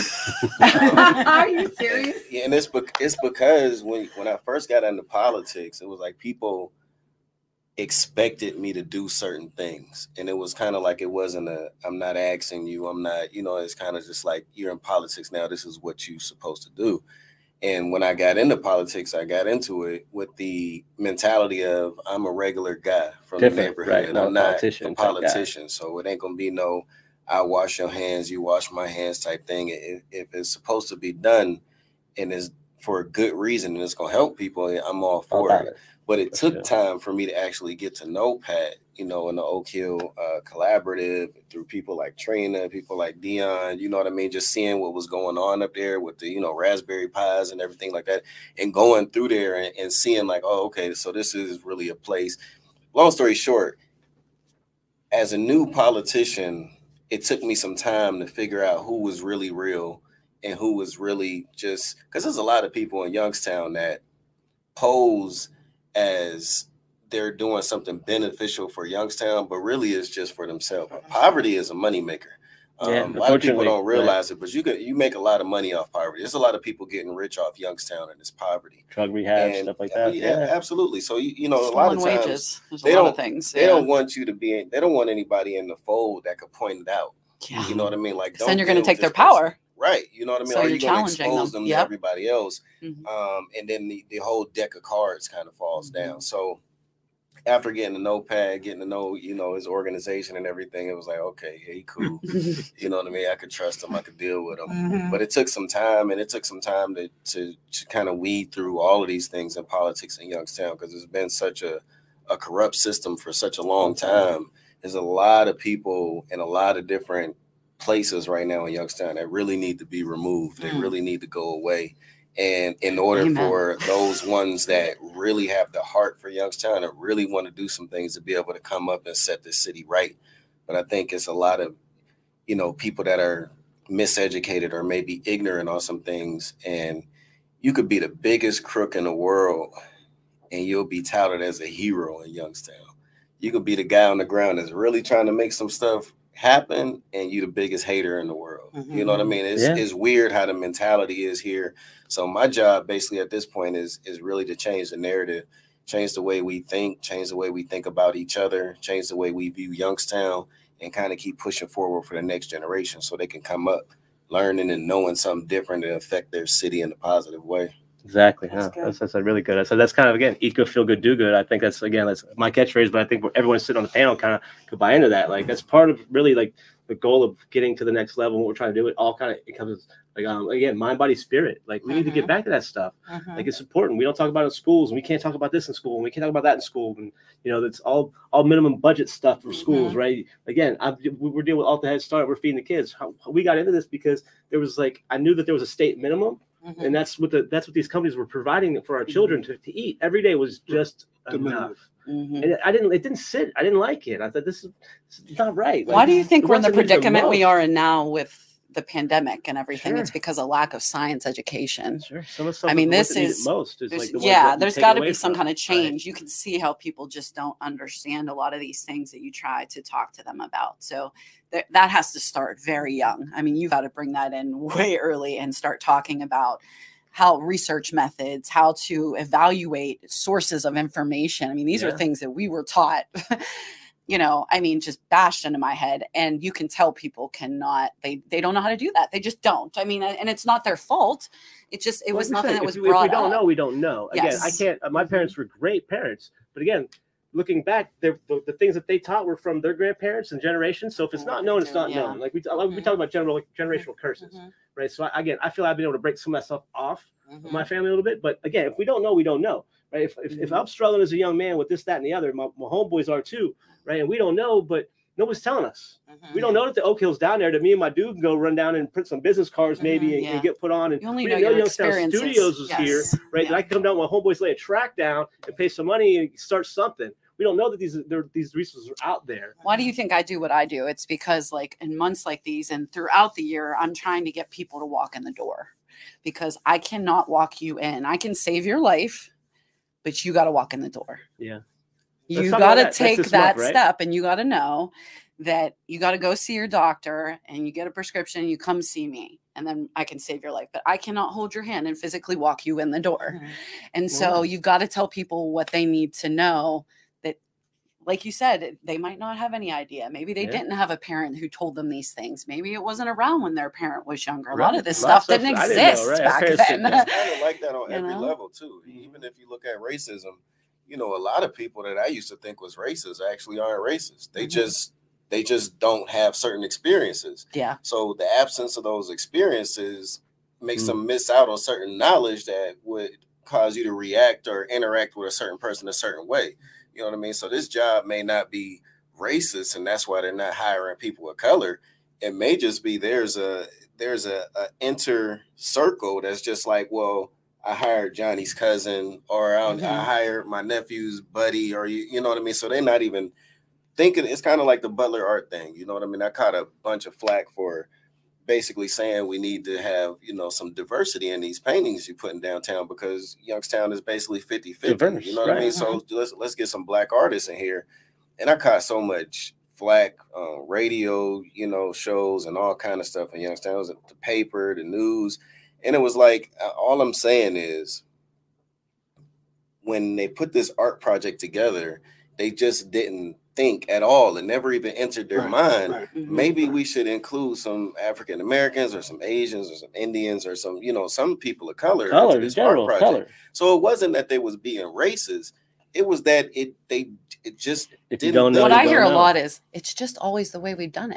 Are you serious? And, yeah, and it's bec- it's because when when I first got into politics, it was like people expected me to do certain things, and it was kind of like it wasn't a I'm not asking you, I'm not, you know, it's kind of just like you're in politics now, this is what you're supposed to do. And when I got into politics, I got into it with the mentality of I'm a regular guy from Different, the neighborhood, right, and not a I'm not politician a type guy. politician. So it ain't gonna be no I wash your hands, you wash my hands type thing. If, if it's supposed to be done and is for a good reason and it's gonna help people, I'm all for About it. it. But it For took sure. time for me to actually get to know Pat, you know, in the Oak Hill uh, collaborative through people like Trina, people like Dion, you know what I mean? Just seeing what was going on up there with the, you know, Raspberry Pis and everything like that, and going through there and, and seeing like, oh, okay, so this is really a place. Long story short, as a new politician, it took me some time to figure out who was really real and who was really just, because there's a lot of people in Youngstown that pose as they're doing something beneficial for Youngstown, but really it's just for themselves. Poverty is a moneymaker. Yeah, Um, a lot of people unfortunately, don't realize it, but you get you make a lot of money off poverty. There's a lot of people getting rich off Youngstown and it's poverty. Drug rehab, And, stuff like uh, that. yeah, Yeah. absolutely. So you, you know, a lot Stolen of times wages. There's a they lot don't of things. they yeah. don't want you to be in, they don't want anybody in the fold that could point it out. Yeah. You know what I mean? Like, 'Cause then don't you're going to deal take with their this person. power. Right. You know what I mean? So Or you're you're going to challenging expose them. them Yep. to everybody else. Mhm. Um, and then the, the whole deck of cards kind of falls Mm-hmm. down. So after getting to know Pat, getting to know, you know, his organization and everything, it was like, okay, yeah, he cool. You know what I mean? I could trust him. I could deal with him. Mhm. But it took some time, and it took some time to to, to kind of weed through all of these things in politics in Youngstown, because it's been such a, a corrupt system for such a long time. There's a lot of people in a lot of different places right now in Youngstown that really need to be removed. They Mm. really need to go away. And in order Amen. for those ones that really have the heart for Youngstown and really want to do some things to be able to come up and set the city right. But I think it's a lot of, you know, people that are miseducated or maybe ignorant on some things. And you could be the biggest crook in the world and you'll be touted as a hero in Youngstown. You could be the guy on the ground that's really trying to make some stuff happen, and you the biggest hater in the world. Mhm. You know what I mean? It's, Yeah. it's weird how the mentality is here. So my job basically at this point is is really to change the narrative, change the way we think, change the way we think about each other, change the way we view Youngstown, and kind of keep pushing forward for the next generation so they can come up learning and knowing something different and affect their city in a positive way. Exactly. That's Huh? good. That's, that's a really good. So that's kind of, again, eat good, feel good, do good. I think that's, again, that's my catchphrase, but I think everyone sitting on the panel kind of could buy into that. Like, that's part of really like the goal of getting to the next level. What we're trying to do, it all kind of, it comes like, um, again, mind, body, spirit. Like, we need to get Mhm. back to that stuff. Mhm. Like, it's important. We don't talk about it in schools, and we can't talk about this in school, and we can't talk about that in school. And, you know, that's all, all minimum budget stuff for schools, Mhm. right? Again, I, we we're dealing with Alta Head Start. We're feeding the kids. How, we got into this because there was like, I knew that there was a state minimum. Mhm. And that's what the that's what these companies were providing for our children to, to eat every day was just The minimum. enough. Mhm. And I didn't it didn't sit. I didn't like it. I thought this is, this is not right. Why Like, do you think the we're in ones the that need it the predicament we most- are in now with the pandemic and everything? It's Sure. because of lack of science education. Sure. Some of the stuff I mean, the ones this that need it is- most is There's- like the ones yeah, that you there's take got to away be some from, kind of right? change. You can see how people just don't understand a lot of these things that you try to talk to them about. So th- that has to start very young. I mean, you've got to bring that in way early and start talking about how research methods, how to evaluate sources of information. I mean, these Yeah. are things that we were taught, you know, I mean, just bashed into my head. And you can tell people cannot, they, they don't know how to do that. They just don't. I mean, and it's not their fault. It just, it Like was we nothing said, that if was we- brought If we don't up. know, we don't know. Again, I Yes. can't. Uh, my Mhm. parents were great parents, but again, looking back, they're- the, the things that they taught were from their grandparents and generations. So if it's Mm, not known, it's not yeah. known. Like we, like we Mhm. talk about general generational curses, Mhm. right? So I, again, I feel I've been able to break some of that stuff off of Mhm. my family a little bit. But again, if we don't know, we don't know, right? If if, if Mhm. I'm struggling as a young man with this, that, and the other, my, my homeboys are too, right? And we don't know, but nobody's telling us. Mhm. We don't know that the Oak Hill's down there. That me and my dude can go run down and print some business cards, maybe, Mhm, and, yeah. and get put on. And You only we know didn't your Youngstown experiences. Studios was here, Yes. right? Yeah. And I can come down with my homeboys, lay a track down, and pay some money and start something. We don't know that these there, these resources are out there. Why do you think I do what I do? It's because like in months like these and throughout the year, I'm trying to get people to walk in the door because I cannot walk you in. I can save your life, but you got to walk in the door. Yeah. You something got to like that next take this that month, right? step and you got to know that you got to go see your doctor and you get a prescription, you come see me, and then I can save your life. But I cannot hold your hand and physically walk you in the door. Mhm. And so you've got to tell people what they need to know that, like you said, they might not have any idea. Maybe they Yeah. didn't have a parent who told them these things. Maybe it wasn't around when their parent was younger. A Right. lot of this A lot of stuff didn't stuff I didn't know, exist right? Our back parents then. didn't. It's kind of like that on You every know? level too. Even if you look at racism, you know, a lot of people that I used to think was racist actually aren't racist. They Mhm. just they just don't have certain experiences. Yeah. So the absence of those experiences makes Mm. them miss out on certain knowledge that would cause you to react or interact with a certain person a certain way. You know what I mean? So this job may not be racist, and that's why they're not hiring people of color. It may just be there's a there's a, a inter circle that's just like, well, I hired Johnny's cousin, or I, Mhm. I hired my nephew's buddy, or you, you know what I mean? So they're not even thinking. It's kind of like the Butler art thing. You know what I mean? I caught a bunch of flack for basically saying we need to have, you know, some diversity in these paintings you put in downtown because Youngstown is basically fifty fifty. Diverse, You know what I right. mean? So let's let's get some black artists in here. And I caught so much flack, uh, radio, you know, shows and all kind of stuff in Youngstown. It was the paper, the news. And it was like, uh, all I'm saying is when they put this art project together, they just didn't think at all. It never even entered their Right, mind. right. Mhm. Maybe we should include some African Americans or some Asians or some Indians or some, you know, some people of color, into Color in this general, art project. color. So it wasn't that they was being racist. It was that it they it just If you didn't don't know, think What you I don't hear a know. lot is it's just always the way we've done it.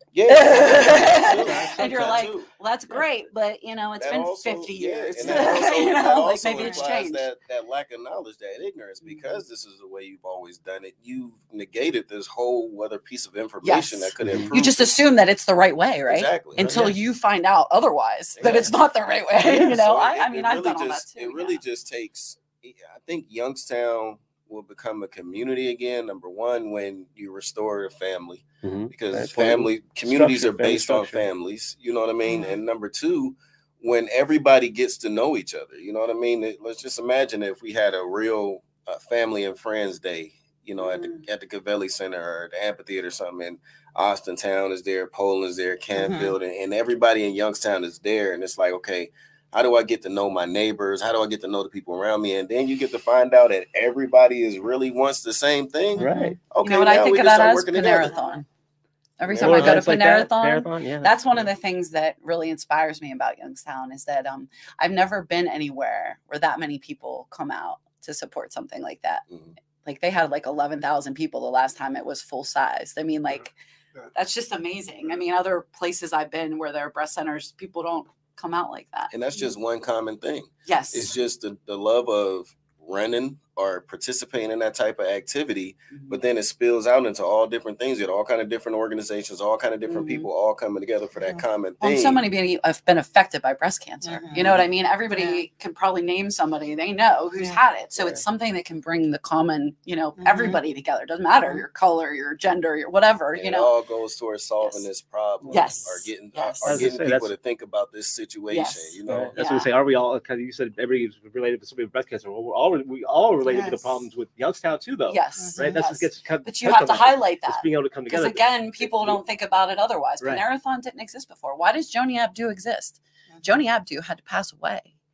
yeah. And you're That like, too. well, that's great, but you know, it's That been also- fifty yeah, years. and that also- you that know, like also maybe it's implies changed. That, that lack of knowledge, that ignorance, because this is the way you've always done it. You've negated this whole other piece of information Yes. that could Mhm. improve. You just it. assume that it's the right way, right? Exactly. Until Yeah. you find out otherwise that Yeah. it's not the right way. Yeah, you know, So I, it- I it mean, I've really done all that just- too. It really yeah. just takes. I think Youngstown will become a community again. Number one, when you restore a family, Mhm. because Right, family communities structure, are based family on structure. families. You know what I mean? Mhm. And number two, when everybody gets to know each other. You know what I mean? It- let's just imagine if we had a real uh, family and friends day. You know, at the Mhm. at the Cavelli Center or the amphitheater or something. And Austin Town is there, Poland's there, Canfield, and, and everybody in Youngstown is there. And it's like, okay, how do I get to know my neighbors? How do I get to know the people around me? And then you get to find out that everybody is really wants the same thing. Right. Okay, You know what now I think we of can that start as? working together. Panerathon. Every Yeah. time I Or go to events like that, Panerathon, Marathon, yeah. that's one of the things that really inspires me about Youngstown is that um, I've never been anywhere where that many people come out to support something like that. Mhm. Like they had like eleven thousand people the last time it was full size. I mean, like, Yeah. that's just amazing. I mean, other places I've been where there are breast centers, people don't come out like that. And that's just one common thing. Yes. It's just the, the love of running or participating in that type of activity, Mhm. but then it spills out into all different things. You had all kind of different organizations, all kind of different Mhm. people all coming together for that Mhm. common Well, thing. and so many people have been affected by breast cancer. You know what I mean? Everybody Yeah. can probably name somebody they know who's Yeah. had it. So Yeah. it's something that can bring the common, you know, Mhm. everybody together. Doesn't matter Mhm. your color, your gender, your whatever, And you it know. all goes towards solving Yes. this problem. Yes. Or getting Yes. or I was getting gonna say, people that's- to think about this situation. Yes. You Right. know. That's Yeah. what we say. Are we all? Because you said everybody's related to somebody with breast cancer. Well, we're all we all related to the Yes. problems with Youngstown too, though. Yes. Right. That's yes. what gets cut. But you have to highlight Just that. being able to come Because together. again, people don't think about it otherwise. Right. Panerathon didn't exist before. Why does Joni Abdu exist? Joni Abdu had to pass away.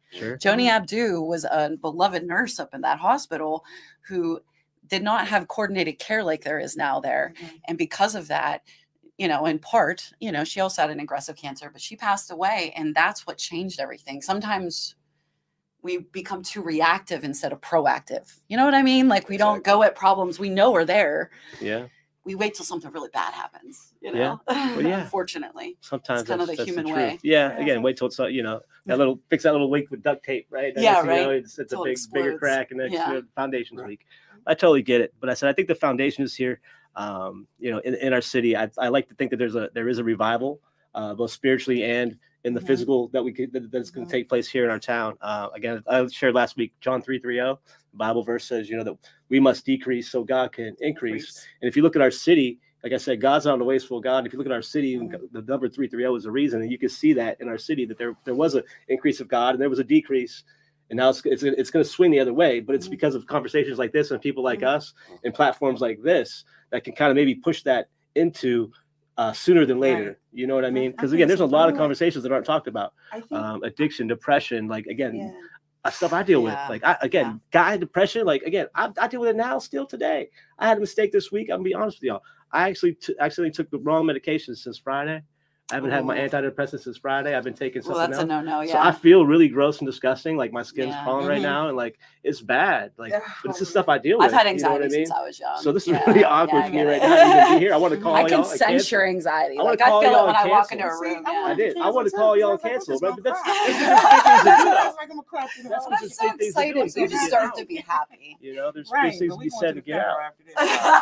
Sure. Joni Abdu was a beloved nurse up in that hospital who did not have coordinated care like there is now there. Mhm. And because of that, you know, in part, you know, she also had an aggressive cancer, but she passed away. And that's what changed everything. Sometimes we become too reactive instead of proactive. You know what I mean? Like we don't go at problems we know are there. Yeah. We wait till something really bad happens, you Yeah. know, Well, yeah. unfortunately. Sometimes It's kind of that's- the that's human truth. way. Yeah. Yeah. Again, wait till it's, uh, you know, that little, fix that little leak with duct tape, right? Then Yeah, next thing you know, right. it's, it's a Till it big, bigger explodes. crack and then Yeah. the foundation's Right. weak. I totally get it. But I said, I think the foundation is here. Um, you know, in, in our city, I, I like to think that there's a, there is a revival, uh, both spiritually and in the Mhm. physical that we could, that, that's going to Mhm. take place here in our town. Uh, again, I shared last week, John three thirty, the Bible verse says, you know, that we must decrease so God can increase. And if you look at our city, like I said, God's not a wasteful God. And if you look at our city, Mhm. the number three thirty is a reason, and you can see that in our city that there there was an increase of God and there was a decrease, and now it's it's, it's going to swing the other way. But it's Mhm. because of conversations like this and people like Mhm. us and platforms like this that can kind of maybe push that into uh, sooner than later. Right. You know what I mean? I Because think again, there's a so lot of too. conversations that aren't talked about. I think, Um, addiction, depression, like again, yeah. uh, stuff I deal Yeah. with. Like I, again, Yeah. guy depression. Like again, I, I deal with it now still today. I had a mistake this week. I'm gonna be honest with y'all. I actually t- actually took the wrong medication since Friday. I haven't had my Ooh. antidepressant since Friday. I've been taking Well, something that's a else. no-no. So I Yeah. feel really gross and disgusting. Like my skin's Yeah. crawling right Mhm. now, and like it's bad. Like, Yeah. but it's the stuff I deal I've with. had you know what anxiety I mean? since I was young. So this is Yeah. really Yeah, awkward I for me get right it. now to even be here. I want to call I y'all. can and sense cancel. your anxiety. I wanna Like I call feel y'all it when and I walk cancel. into a See, room. I Yeah. I wanted did. to I wanted to cancel call too, y'all 'cause I and was cancel, just but gonna that's cry. that's the big things to do, though. I was like, I'm gonna cry through the That's whole what I'm just so big things to do. excited. It's You easy to get deserve out. to be happy. You know, there's Right, there's things but to we be going said to to the get funeral out. after this.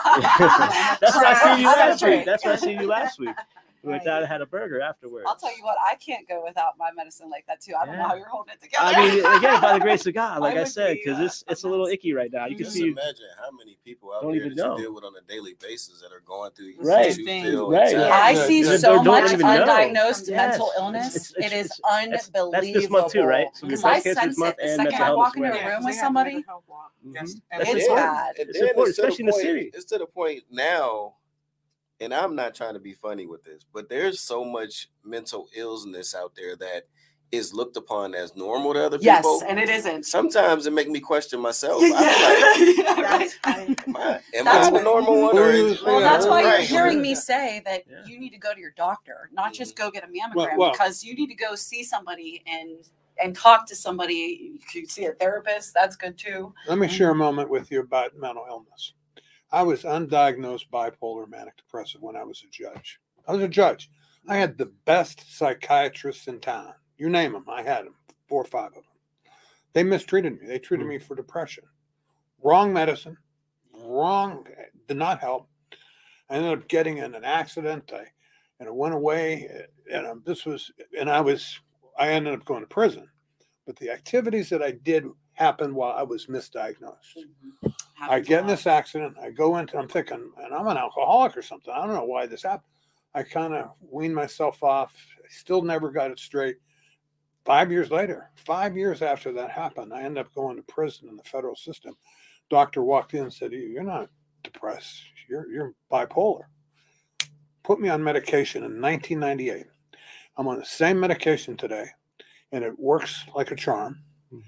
That's where I see you I'll last celebrate. week. That's where I see you last week. We went down and had a burger afterwards. I'll tell you what, I can't go without my medicine like that too. I don't know Yeah. how you're holding it together. I mean, again, by the grace of God, like I I would said, be, because uh, it's it's a a little mess. icky right now. You can Just see, imagine how many people out Don't there even that know. you deal with on a daily basis that are going through Right. what you Same feel. thing. Right. anxiety. I Yeah, see yeah. so Don't- don't much even know. undiagnosed Yes. mental It's- illness. it's- it's- it is it's- that's- unbelievable. that's this month too, right? So Because breast I cancer sense month it the and second mental I health walk is into right. a room They with have somebody. mental health walk. Mhm. Yes. That's It's then- bad. And It's then important, it's to the especially in the point- city. It's to the point now, and I'm not trying to be funny with this, but there's so much mental illness out there that is looked upon as normal to other Yes, people. and it isn't. Sometimes it make me question myself. Yeah. I'm That's like, funny. am I, am That's I the what- normal one? Or is, Well, Yeah, that's why you're right. hearing me say that Yeah. you need to go to your doctor, not just go get a mammogram, Well- well- because you need to go see somebody and and talk to somebody. You could see a therapist. That's good too. Let me share a moment with you about mental illness. I was undiagnosed bipolar manic depressive when I was a judge. I was a judge. I had the best psychiatrists in town. You name them, I had them, four or five of them. They mistreated me. They treated Hmm. me for depression. Wrong medicine, wrong, did not help. I ended up getting in an accident. I, and it went away. And um, this was, and I was, I ended up going to prison. But the activities that I did happened while I was misdiagnosed. I get in this accident. I go into, I'm thinking, and I'm an alcoholic or something. I don't know why this happened. I kind of weaned myself off. I still never got it straight. Five years later, five years after that happened, I ended up going to prison in the federal system. Doctor walked in and said, "You're not depressed. You're you're bipolar." Put me on medication in nineteen ninety-eight. I'm on the same medication today, and it works like a charm. Mhm.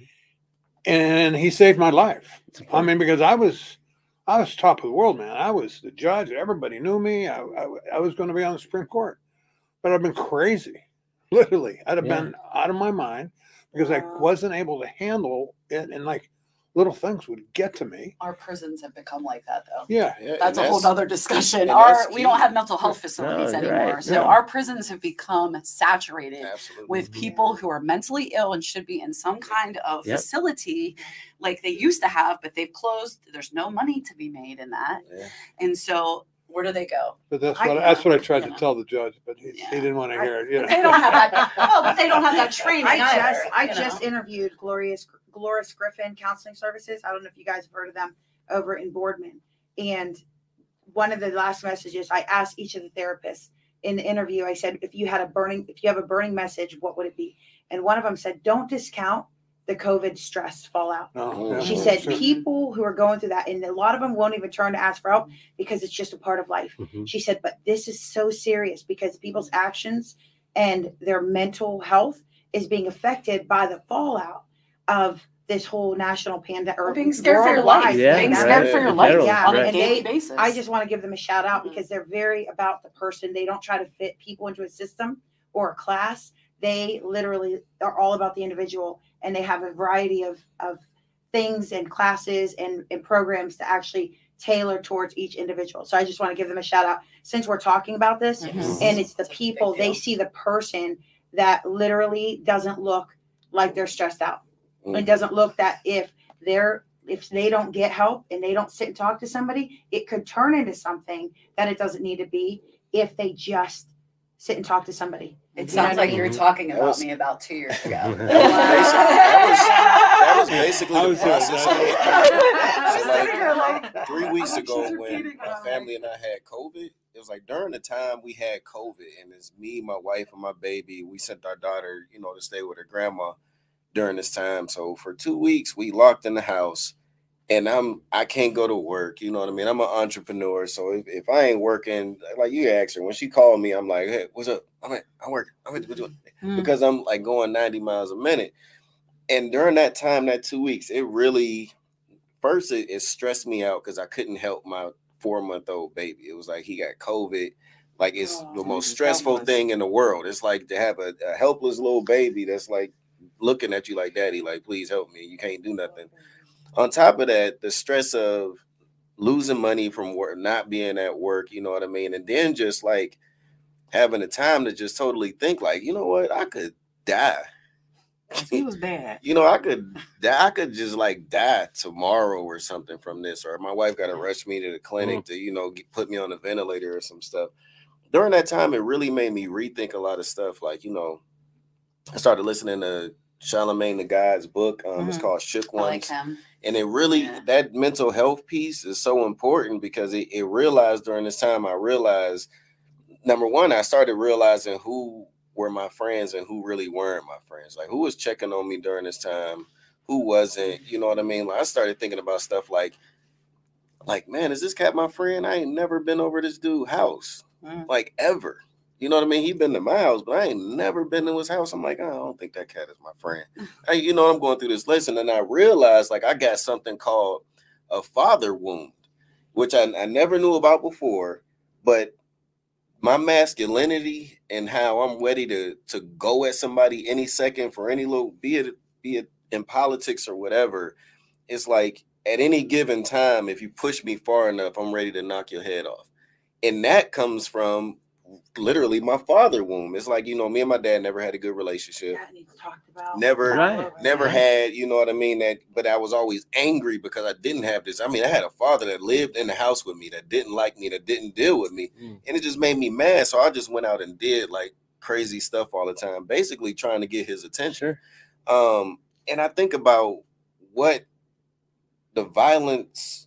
And he saved my life. It's I important. mean, because I was, I was top of the world, man. I was the judge. Everybody knew me. I, I, I was going to be on the Supreme Court, but I've been crazy. Literally, I'd have Yeah. been out of my mind because I wasn't able to handle it, and like little things would get to me. Our prisons have become like that, though. Yeah, Yeah, That's and a whole nother discussion. and Our that's we key. don't have mental health facilities No, you're anymore, right. so Yeah. our prisons have become saturated Absolutely. with Mhm. people who are mentally ill and should be in some kind of Yep. facility like they used to have, but they've closed. There's no money to be made in that, Yeah. and so where do they go? but that's I what know, that's what I tried you to know. tell the judge, but he, Yeah. he didn't want to I- hear it. You But know. they don't have that. No, but they don't have that training. I either, just I you just know? interviewed Glorious Glorious Griffin Counseling Services. I don't know if you guys have heard of them over in Boardman. And one of the last messages I asked each of the therapists in the interview, I said, if you had a burning, if you have a burning message, what would it be? And one of them said, don't discount the COVID stress fallout. No, yeah, She Mhm. said sure. people who are going through that, and a lot of them won't even turn to ask for help because it's just a part of life. Mhm. She said, but this is so serious because people's actions and their mental health is being affected by the fallout. of this whole national pandemic or Or being scared for your life. worldwide Yeah, being right. scared for your life General, Yeah, on a right. and daily they- basis. I just want to give them a shout out Mhm. because they're very about the person. They don't try to fit people into a system or a class. They literally are all about the individual, and they have a variety of, of things and classes and, and programs to actually tailor towards each individual. So I just want to give them a shout out since we're talking about this. Mhm. And it's the It's a big people, they deal. see the person that literally doesn't look like they're stressed out. Mhm. It doesn't look that if they're if they don't get help and they don't sit and talk to somebody, it could turn into something that it doesn't need to be if they just sit and talk to somebody. It You know sounds what I like mean? you were talking That about was- me about two years ago. That was that was basically I the was doing process. that. I was Like, sitting here like, Three weeks I'm like, ago, she's when repeating my it. I'm family and I had COVID, it was like during the time we had COVID, and it's me, my wife, and my baby. We sent our daughter, you know, to stay with her grandma during this time. So for two weeks, we locked in the house, and I'm I can't go to work. You know what I mean? I'm an entrepreneur, so if, if I ain't working, like you asked her when she called me, I'm like, hey, what's up? I'm at, I'm working. I'm at, what you doing? Mm. Because I'm like going ninety miles a minute. And during that time, that two weeks, it really first it, it stressed me out because I couldn't help my four month old baby. It was like he got COVID. Like it's Oh, the most it's stressful helpless. thing in the world. It's like to have a, a helpless little baby that's like looking at you like, daddy, like, please help me. You can't do nothing. On top of that, the stress of losing money from work, not being at work, you know what I mean? And then just like having the time to just totally think like, you know what, I could die. He was bad. You know, I could die, I could just like die tomorrow or something from this, or my wife got to rush me to the clinic to, you know, get, put me on the ventilator or some stuff. During that time, it really made me rethink a lot of stuff. Like, you know, I started listening to Charlamagne the God's book. Um, It's Mhm. called Shook I like Ones. him. And it really, Yeah. that mental health piece is so important because it, it realized during this time, I realized, number one, I started realizing who were my friends and who really weren't my friends. Like who was checking on me during this time, who wasn't, you know what I mean? Like I started thinking about stuff like, like, man, is this cat my friend? I ain't never been over this dude's house, Mm. like ever. You know what I mean? He been to my house, but I ain't never been to his house. I'm like, oh, I don't think that cat is my friend. I, you know, I'm going through this lesson, and I realized like I got something called a father wound, which I, I never knew about before. But my masculinity and how I'm ready to to go at somebody any second for any little, be it be it in politics or whatever, it's like at any given time, if you push me far enough, I'm ready to knock your head off. And that comes from literally my father womb. It's like, you know, me and my dad never had a good relationship. That needs talked about. Never, Right. never Right. had, you know what I mean? That, but I was always angry because I didn't have this. I mean, I had a father that lived in the house with me, that didn't like me, that didn't deal with me. Mm. And it just made me mad. So I just went out and did like crazy stuff all the time, basically trying to get his attention. Sure. Um, and I think about what the violence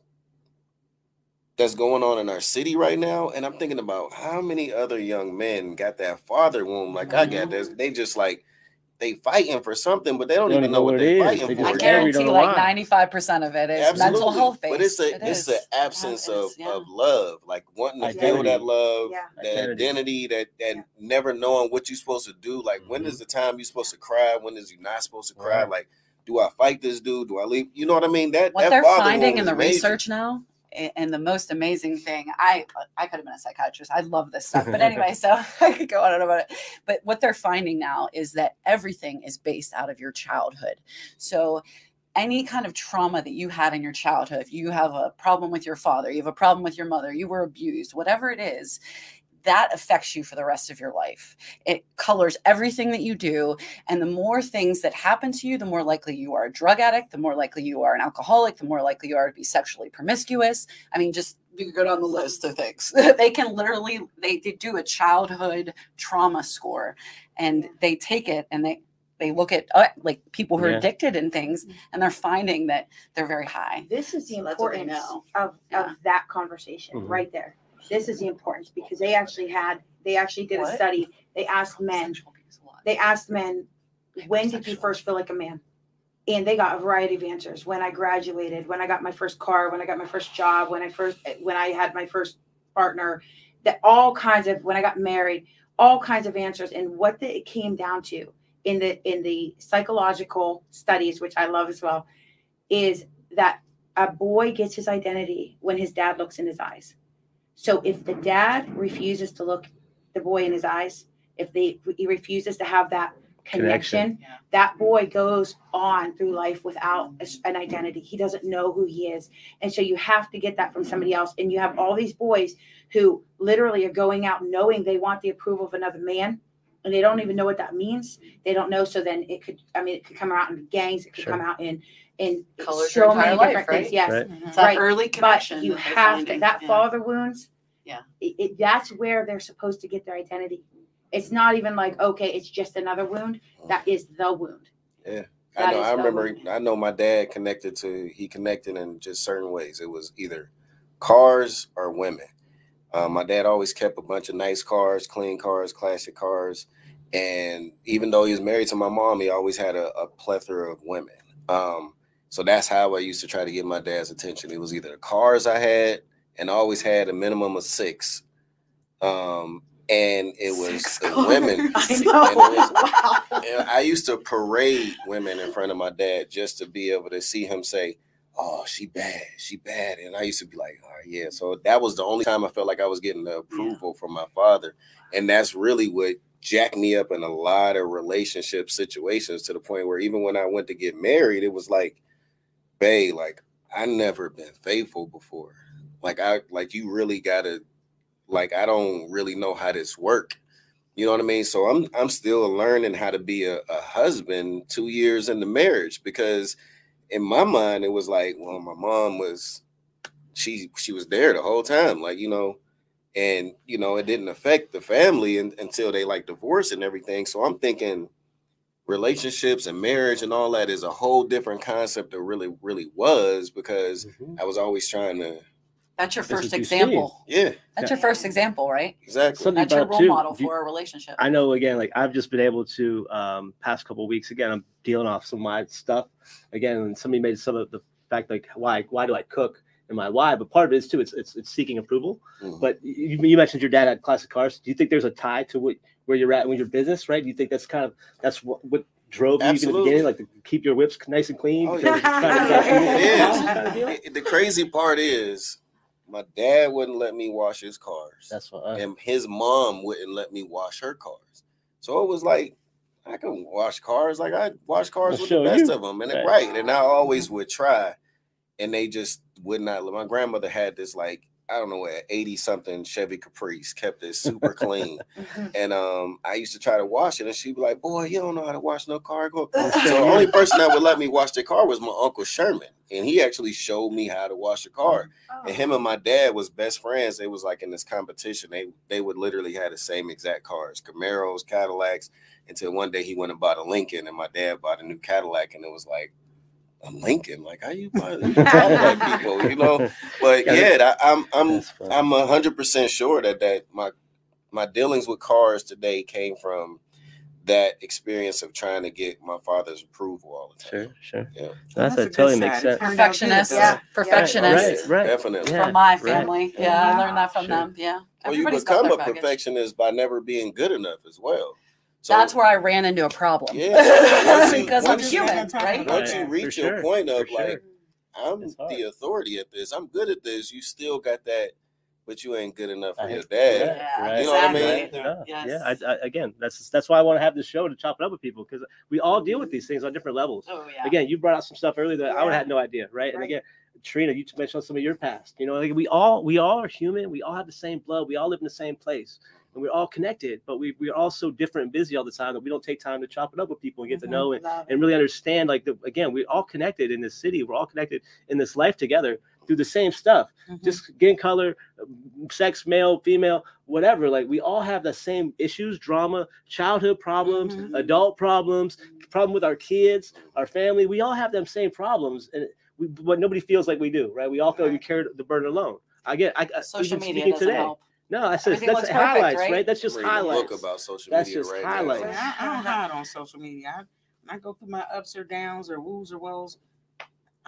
that's going on in our city right now, and I'm thinking about how many other young men got that father wound like I got. This, they just like they fighting for something, but they don't, They don't even know what it they're is. fighting They for. just I Yeah, we guarantee don't know like why. ninety-five percent of it is mental Absolutely. health based. But it's a It it's is. the absence It of, is, yeah. of love, like wanting to feel Identity. that love, Yeah. that Identity. identity, that that Yeah. never knowing what you're supposed to do. Like when Mhm. is the time you're supposed to cry? When is you not supposed to cry? Right. Like, do I fight this dude? Do I leave? You know what I mean? That What that they're father finding wound in the is major. research now, a- and the most amazing thing, I I could have been a psychiatrist. I love this stuff. But anyway, so I could go on and on about it. But what they're finding now is that everything is based out of your childhood. So any kind of trauma that you had in your childhood, if you have a problem with your father, you have a problem with your mother, you were abused, whatever it is, that affects you for the rest of your life. It colors everything that you do. And the more things that happen to you, the more likely you are a drug addict, the more likely you are an alcoholic, the more likely you are to be sexually promiscuous. I mean, just you could go down the list of things. They can literally, they, they do a childhood trauma score and they take it and they, they look at uh, like people who are Yeah. addicted and things, and they're finding that they're very high. This is the So that's what they importance know. of, Yeah. of that conversation Mhm. right there. This is the importance because they actually had, they actually did a What? study. They asked men, Sexual abuse a lot. they asked men, when did you Hypersexual. first feel like a man? And they got a variety of answers. When I graduated, when I got my first car, when I got my first job, when I first, when I had my first partner, that all kinds of, when I got married, all kinds of answers. And what the, it came down to in the in the psychological studies, which I love as well, is that a boy gets his identity when his dad looks in his eyes. So if the dad refuses to look the boy in his eyes, if they he refuses to have that connection, Connection. Yeah. that boy goes on through life without a, an identity. He doesn't know who he is. And so you have to get that from somebody else. And you have all these boys who literally are going out knowing they want the approval of another man, and they don't even know what that means. They don't know. So then it could, I mean, it could come out in gangs. It could Sure. come out in, in Colors so your many entire life, different right? things. Yes. Right. It's that Right. early But connection. you that they're have to, finding. that Yeah. father wounds. Yeah. It, it, that's where they're supposed to get their identity. It's not even like, okay, it's just another wound. That is the wound. Yeah. That I know. is I the remember. wound. I know my dad connected to. He connected in just certain ways. It was either cars or women. Um, my dad always kept a bunch of nice cars, clean cars, classic cars, and even though he was married to my mom, he always had a, a plethora of women. Um, so that's how I used to try to get my dad's attention. It was either the cars I had, and I always had a minimum of six. Um, and it was Six the cars. women. I And know. it was- Wow. And I used to parade women in front of my dad just to be able to see him say, "Oh, she bad, she bad," and I used to be like, "Oh yeah." So that was the only time I felt like I was getting the approval from my father, and that's really what jacked me up in a lot of relationship situations, to the point where even when I went to get married, it was like, "Babe, like I never been faithful before. Like I like you really gotta, like I don't really know how this work." You know what I mean? So I'm I'm still learning how to be a, a husband two years into marriage, because in my mind it was like, well, my mom was she she was there the whole time, like, you know, and you know, it didn't affect the family in, until they like divorced and everything. So I'm thinking relationships and marriage and all that is a whole different concept than really really was, because Mhm. I was always trying to, That's your This first is you example. yeah, That's your first example, right? exactly. Something That's your about role too, model do you- for a relationship. I know, again, like I've just been able to, um, past couple of weeks, again, I'm dealing off some of my stuff. Again, and somebody made some of the fact, like, why, why do I cook and my why? But part of it is too, it's, it's, it's seeking approval. Mhm. But you, you mentioned your dad had classic cars. Do you think there's a tie to what, where you're at with your business, right? Do you think that's kind of, that's what, what drove you even in the Absolutely. beginning, like to keep your whips nice and clean? Oh, because yeah. it's trying to get approval from It your is. mom kind of deal? It- the crazy part is my dad wouldn't let me wash his cars, That's what, uh, and his mom wouldn't let me wash her cars. So it was like, I can wash cars, like I wash cars I'll with show the best you. of them, and Right. it, right. And I always would try, and they just would not. My grandmother had this, like, I don't know, an eighty something Chevy Caprice, kept it super clean. And um, I used to try to wash it, and she'd be like, "Boy, you don't know how to wash no car." Go. So the only person that would let me wash the car was my Uncle Sherman, and he actually showed me how to wash the car. And him and my dad was best friends. They was like in this competition. They they would literally have the same exact cars, Camaros, Cadillacs, until one day he went and bought a Lincoln, and my dad bought a new Cadillac, and it was like, a Lincoln? Like, how you buy a Cadillac, people? You know? But yeah, that, I'm I'm That's fun. I'm a hundred percent sure that that my my dealings with cars today came from that experience of trying to get my father's approval all the time. Sure, sure. Yeah. That's, a that good totally makes side. sense. It turned out good, Perfectionist. though. Yeah. Perfectionist. Right, right. Definitely. Yeah. From my right. family. Yeah, I learned that from Sure. them. Yeah. Well, you Everybody's got become their a baggage. perfectionist by never being good enough as well. So That's where I ran into a problem. Yeah. Once you- Because I'm once you- human, right? once you Right. reach For your sure. point of For like, sure. I'm It's hard. the authority at this, I'm good at this, you still got that, but you ain't good enough for I your hate- dad. Yeah, right, You know what I exactly. mean? Yeah, Yes. yeah. I, I, again, that's that's why I want to have this show, to chop it up with people, because we all deal with these things on different levels. Oh yeah. Again, you brought out some stuff earlier that I would Yeah. have had no idea, right? And Right. again, Trina, you mentioned some of your past. You know, like we all we all are human. We all have the same blood. We all live in the same place, and we're all connected. But we we are all so different and busy all the time that we don't take time to chop it up with people and get Mhm. to know and, Love it. and really understand. Like the, again, we're all connected in this city. We're all connected in this life together through the same stuff. Mhm. Just skin color, sex, male, female, whatever. Like we all have the same issues, drama, childhood problems, Mhm. adult problems, problem with our kids, our family. We all have them same problems, and we, but nobody feels like we do, right? We all feel like we carry the burden alone. I get, I I- Social even media speaking doesn't today. help. No, I said Everything that's looks perfect, highlights, right? right? That's just I'm reading a highlights. book about social That's media just right highlights. now. I, I don't hide on social media. I, when I go through my ups or downs or woos or woes,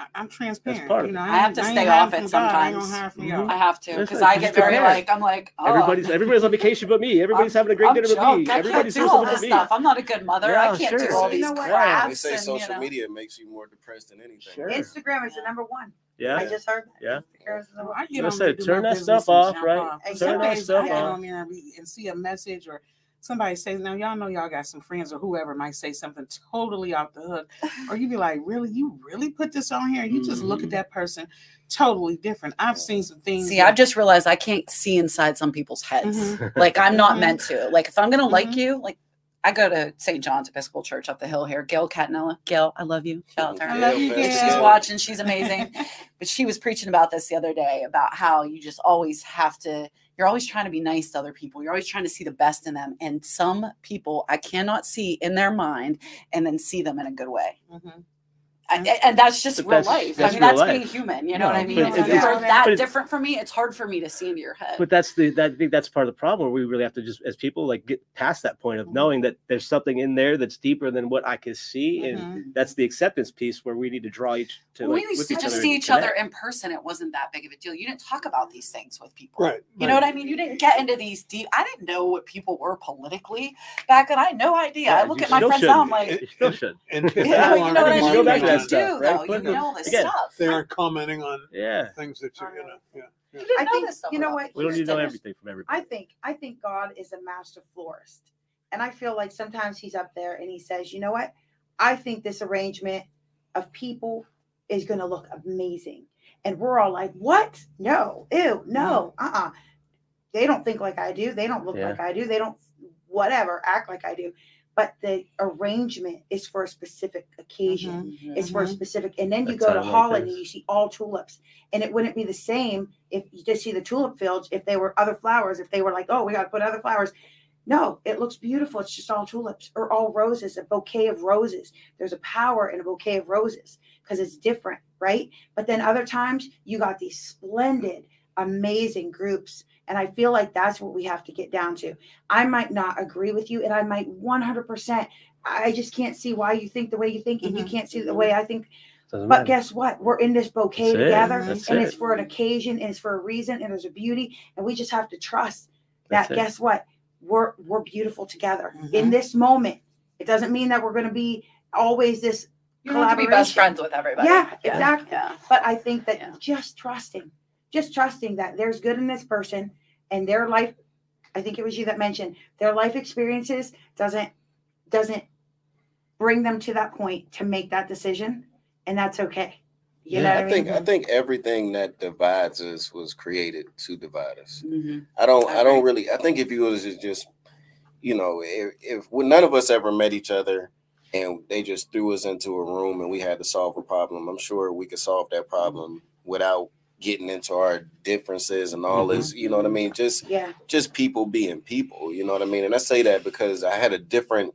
I, I'm transparent. part of you know, it. I have to ain't stay hiding off it from God, I ain't gonna sometimes. hide from Mhm. y'all. I have to That's because right, I just get very prepare. like I'm like oh. Everybody's everybody's on vacation but me. Everybody's having a great I'm dinner but joking. me. I Everybody's can't doing do all something this but me. stuff. I'm not a good mother. Yeah, I can't sure. do all You these know what? Yeah. They crafts. say and, social you know. media makes you more depressed than anything. Sure. Instagram is the Yeah. number one. Yeah. I just heard that. Yeah. Instagram is the number Well, one. I get Like I on said, there, do turn my that business stuff and off, jump right? off. Turn Some that days stuff I get off. on there and, re- and see a message or somebody says, now y'all know y'all got some friends or whoever might say something totally off the hook. Or you be like, really? You really put this on here? And you just look at that person totally different. I've seen some things. See, that- I've just realized I can't see inside some people's heads. Mhm. Like I'm not Mhm. meant to. Like if I'm gonna like Mhm. you, like I go to Saint John's Episcopal Church up the hill here. Gail Catanella. Gail, I love you. Shout out to her. I love you, Pastor If she's Gail. watching, she's amazing. But she was preaching about this the other day about how you just always have to, you're always trying to be nice to other people. You're always trying to see the best in them. And some people I cannot see in their mind and then see them in a good way. Mhm. I- and, and that's just But real that's- life. that's I mean, real that's life. being human. You know No, what I mean? but If it's- you're it's- that but it- different from me, it's hard for me to see into your head. But that's the that I think that's part of the problem where we really have to just as people like get past that point of Mhm. knowing that there's something in there that's deeper than what I can see, and Mhm. that's the acceptance piece where we need to draw each to When like, we with used to each just other see and each other connect. in person, it wasn't that big of a deal. You didn't talk about these things with people. Right. You know what I mean? You didn't get into these deep. I didn't know what people were politically back then. I had no idea. Yeah, I look you at my still friends now. I'm shouldn't. like, You still should. And you people know, you aren't know what I You mean? go You back to that do, stuff, right? though. Put You them- know this again, stuff. They aren't commenting on Yeah, things that you, you know. Yeah. You yeah. didn't I know think this stuff you know about what. people. we don't need to know Here's- everything from everybody. I think I think God is a master florist, and I feel like sometimes He's up there and He says, "You know what? I think this arrangement of people is going to look amazing," and we're all like, "What? No, ew, no, uh, uh They don't think like I do. They don't look Yeah. like I do. They don't, whatever, act like I do." But the arrangement is for a specific occasion. Mhm. It's for a specific, and then you That go to time like Holland this. and you see all tulips, and it wouldn't be the same if you just see the tulip fields if they were other flowers. If they were like, oh, we got to put other flowers. No, it looks beautiful. It's just all tulips or all roses, a bouquet of roses. There's a power in a bouquet of roses because it's different, right? But then other times you got these splendid, amazing groups. And I feel like that's what we have to get down to. I might not agree with you, and I might one hundred percent. I just can't see why you think the way you think, and you Mhm. can't see the way I think. Doesn't But matter. guess what? We're in this bouquet That's it. together, That's and it. it's for an occasion, and it's for a reason, and there's a beauty, and we just have to trust that. That's it. Guess what? We're we're beautiful together Mhm. in this moment. It doesn't mean that we're going to be always this. You don't have to be best collaboration. friends with everybody. Yeah, exactly. Yeah. But I think that Yeah. just trusting, just trusting that there's good in this person and their life. I think it was you that mentioned their life experiences doesn't doesn't bring them to that point to make that decision, and that's okay. You Yeah, know what I, I mean? think I think everything that divides us was created to divide us. Mhm. I don't I I don't agree. really I think if you was to just you know if, if when none of us ever met each other and they just threw us into a room and we had to solve a problem, I'm sure we could solve that problem without getting into our differences and all Mhm. this, you know what I mean? Just Yeah. just people being people, you know what I mean? And I say that because I had a different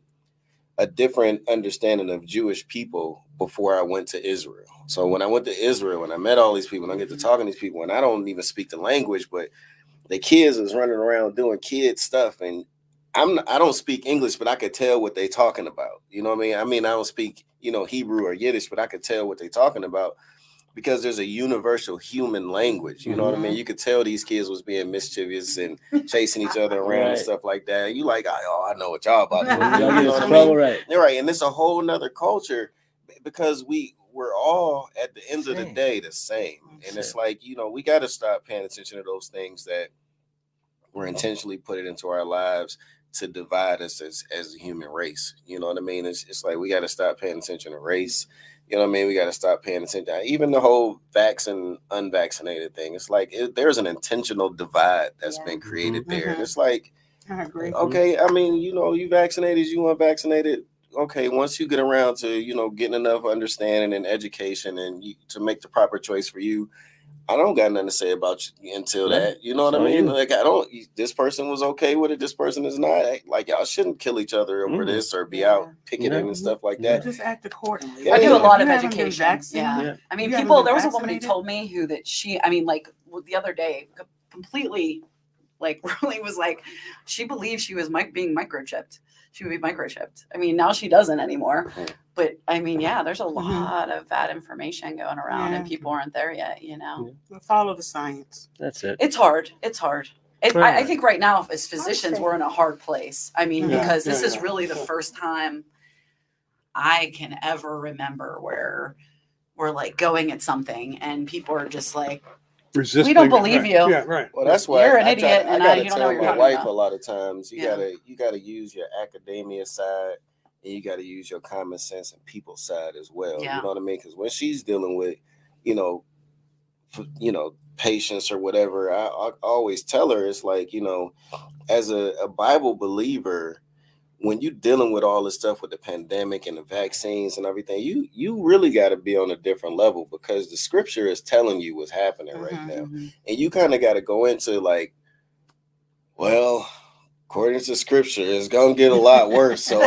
a different understanding of Jewish people before I went to Israel. So when I went to Israel and I met all these people and I get to talking to these people and I don't even speak the language, but the kids is running around doing kid stuff and I'm I don't speak English, but I could tell what they talking about. You know what I mean? I mean, I don't speak, you know, Hebrew or Yiddish, but I could tell what they talking about because there's a universal human language. You know what I mean? You could tell these kids was being mischievous and chasing each other around and Right. stuff like that. You like, oh, I know what y'all about to do. Y'all You get know in what I trouble, mean? right? You're right, and it's a whole nother culture because we we're all at the end of the Same. day the same, and Same. it's like you know we got to stop paying attention to those things that were intentionally put it into our lives to divide us as as a human race. You know what I mean? It's it's like we got to stop paying attention to race. You know what I mean? We got to stop paying attention. Even the whole vaccine unvaccinated thing. It's like it, there's an intentional divide that's Yeah. been created Mhm. there, and it's like. I agree. Okay, I mean, you know, you vaccinated, you unvaccinated. Okay, once you get around to, you know, getting enough understanding and education and you, to make the proper choice for you, I don't got nothing to say about you until Yeah, that. You know what I it's on mean? you. Like, I don't, this person was okay with it, this person is not. Like, y'all shouldn't kill each other over Mhm. this or be Yeah. out picketing Yeah. and stuff like Yeah. that. Just act accordingly. I I do a Yeah. lot You of haven't been education. vaccinated? Yeah. Yeah. I mean, You haven't people, been there was a woman who vaccinated? told me who that she, I mean, like the other day, completely, like really was like, she believed she was mic- being microchipped. she would be microchipped. I mean, now she doesn't anymore. Mm. But I mean, yeah, there's a Mhm. lot of bad information going around and Yeah. people aren't there yet, you know? Follow the science. That's it. It's hard. It's hard. It, I, I Right. think right now, as physicians, say- we're in a hard place. I mean, Yeah, because this yeah, is yeah. really the first time I can ever remember where we're like going at something and people are just like, Resisting. don't it, believe right. you. Yeah, right. Well, that's why You're I, an I idiot, try, I and, uh, gotta you don't know tell what you're my talking wife about. a lot of times. You Yeah. gotta you gotta use your academia side, and you gotta use your common sense and people side as well. Yeah. You know what I mean? Because when she's dealing with, you know, f- you know, patients or whatever, I, I always tell her it's like, you know, as a, a Bible believer, when you're dealing with all this stuff with the pandemic and the vaccines and everything, you you really got to be on a different level because the scripture is telling you what's happening right Mhm, now. mhm. And you kind of got to go into like, well, according to scripture, it's going to get a lot worse. So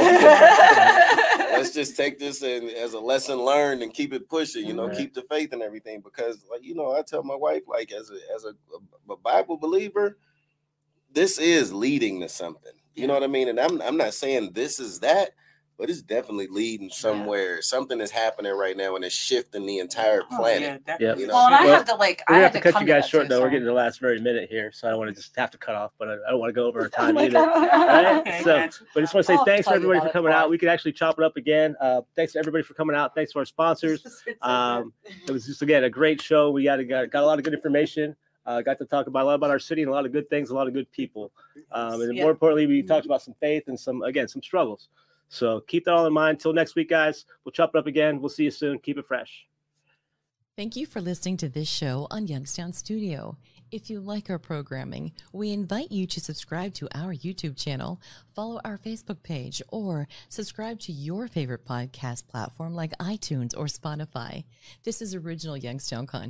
let's just take this in, as a lesson learned and keep it pushing, you know, Right. keep the faith and everything. Because, like, you know, I tell my wife, like, as a, as a, a Bible believer, this is leading to something. You know Yeah. what I mean? And I'm I'm not saying this is that, but it's definitely leading somewhere. Something is happening right now and it's shifting the entire Oh, planet. yeah, definitely. You know? Well, and I Well, had to like, We're I gonna had have to cut come you guys that short too, though. We're sorry. getting to the last very minute here, so I don't want to just have to cut off. But I, I don't want to go over our time Oh my either. God. Right? Okay, So, gotcha. but I just want to say I'll have to thanks for tell you everybody about for it coming more. out. We could actually chop it up again. Uh, thanks to everybody for coming out. Thanks to our sponsors. Um, it was just again a great show. We got got, got a lot of good information. Uh, got to talk about a lot about our city and a lot of good things, a lot of good people. Um, and Yeah. more importantly, we talked about some faith and some again some struggles. So keep that all in mind. Till next week, guys. We'll chop it up again. We'll see you soon. Keep it fresh. Thank you for listening to this show on Youngstown Studio. If you like our programming, we invite you to subscribe to our YouTube channel, follow our Facebook page, or subscribe to your favorite podcast platform like iTunes or Spotify. This is original Youngstown content.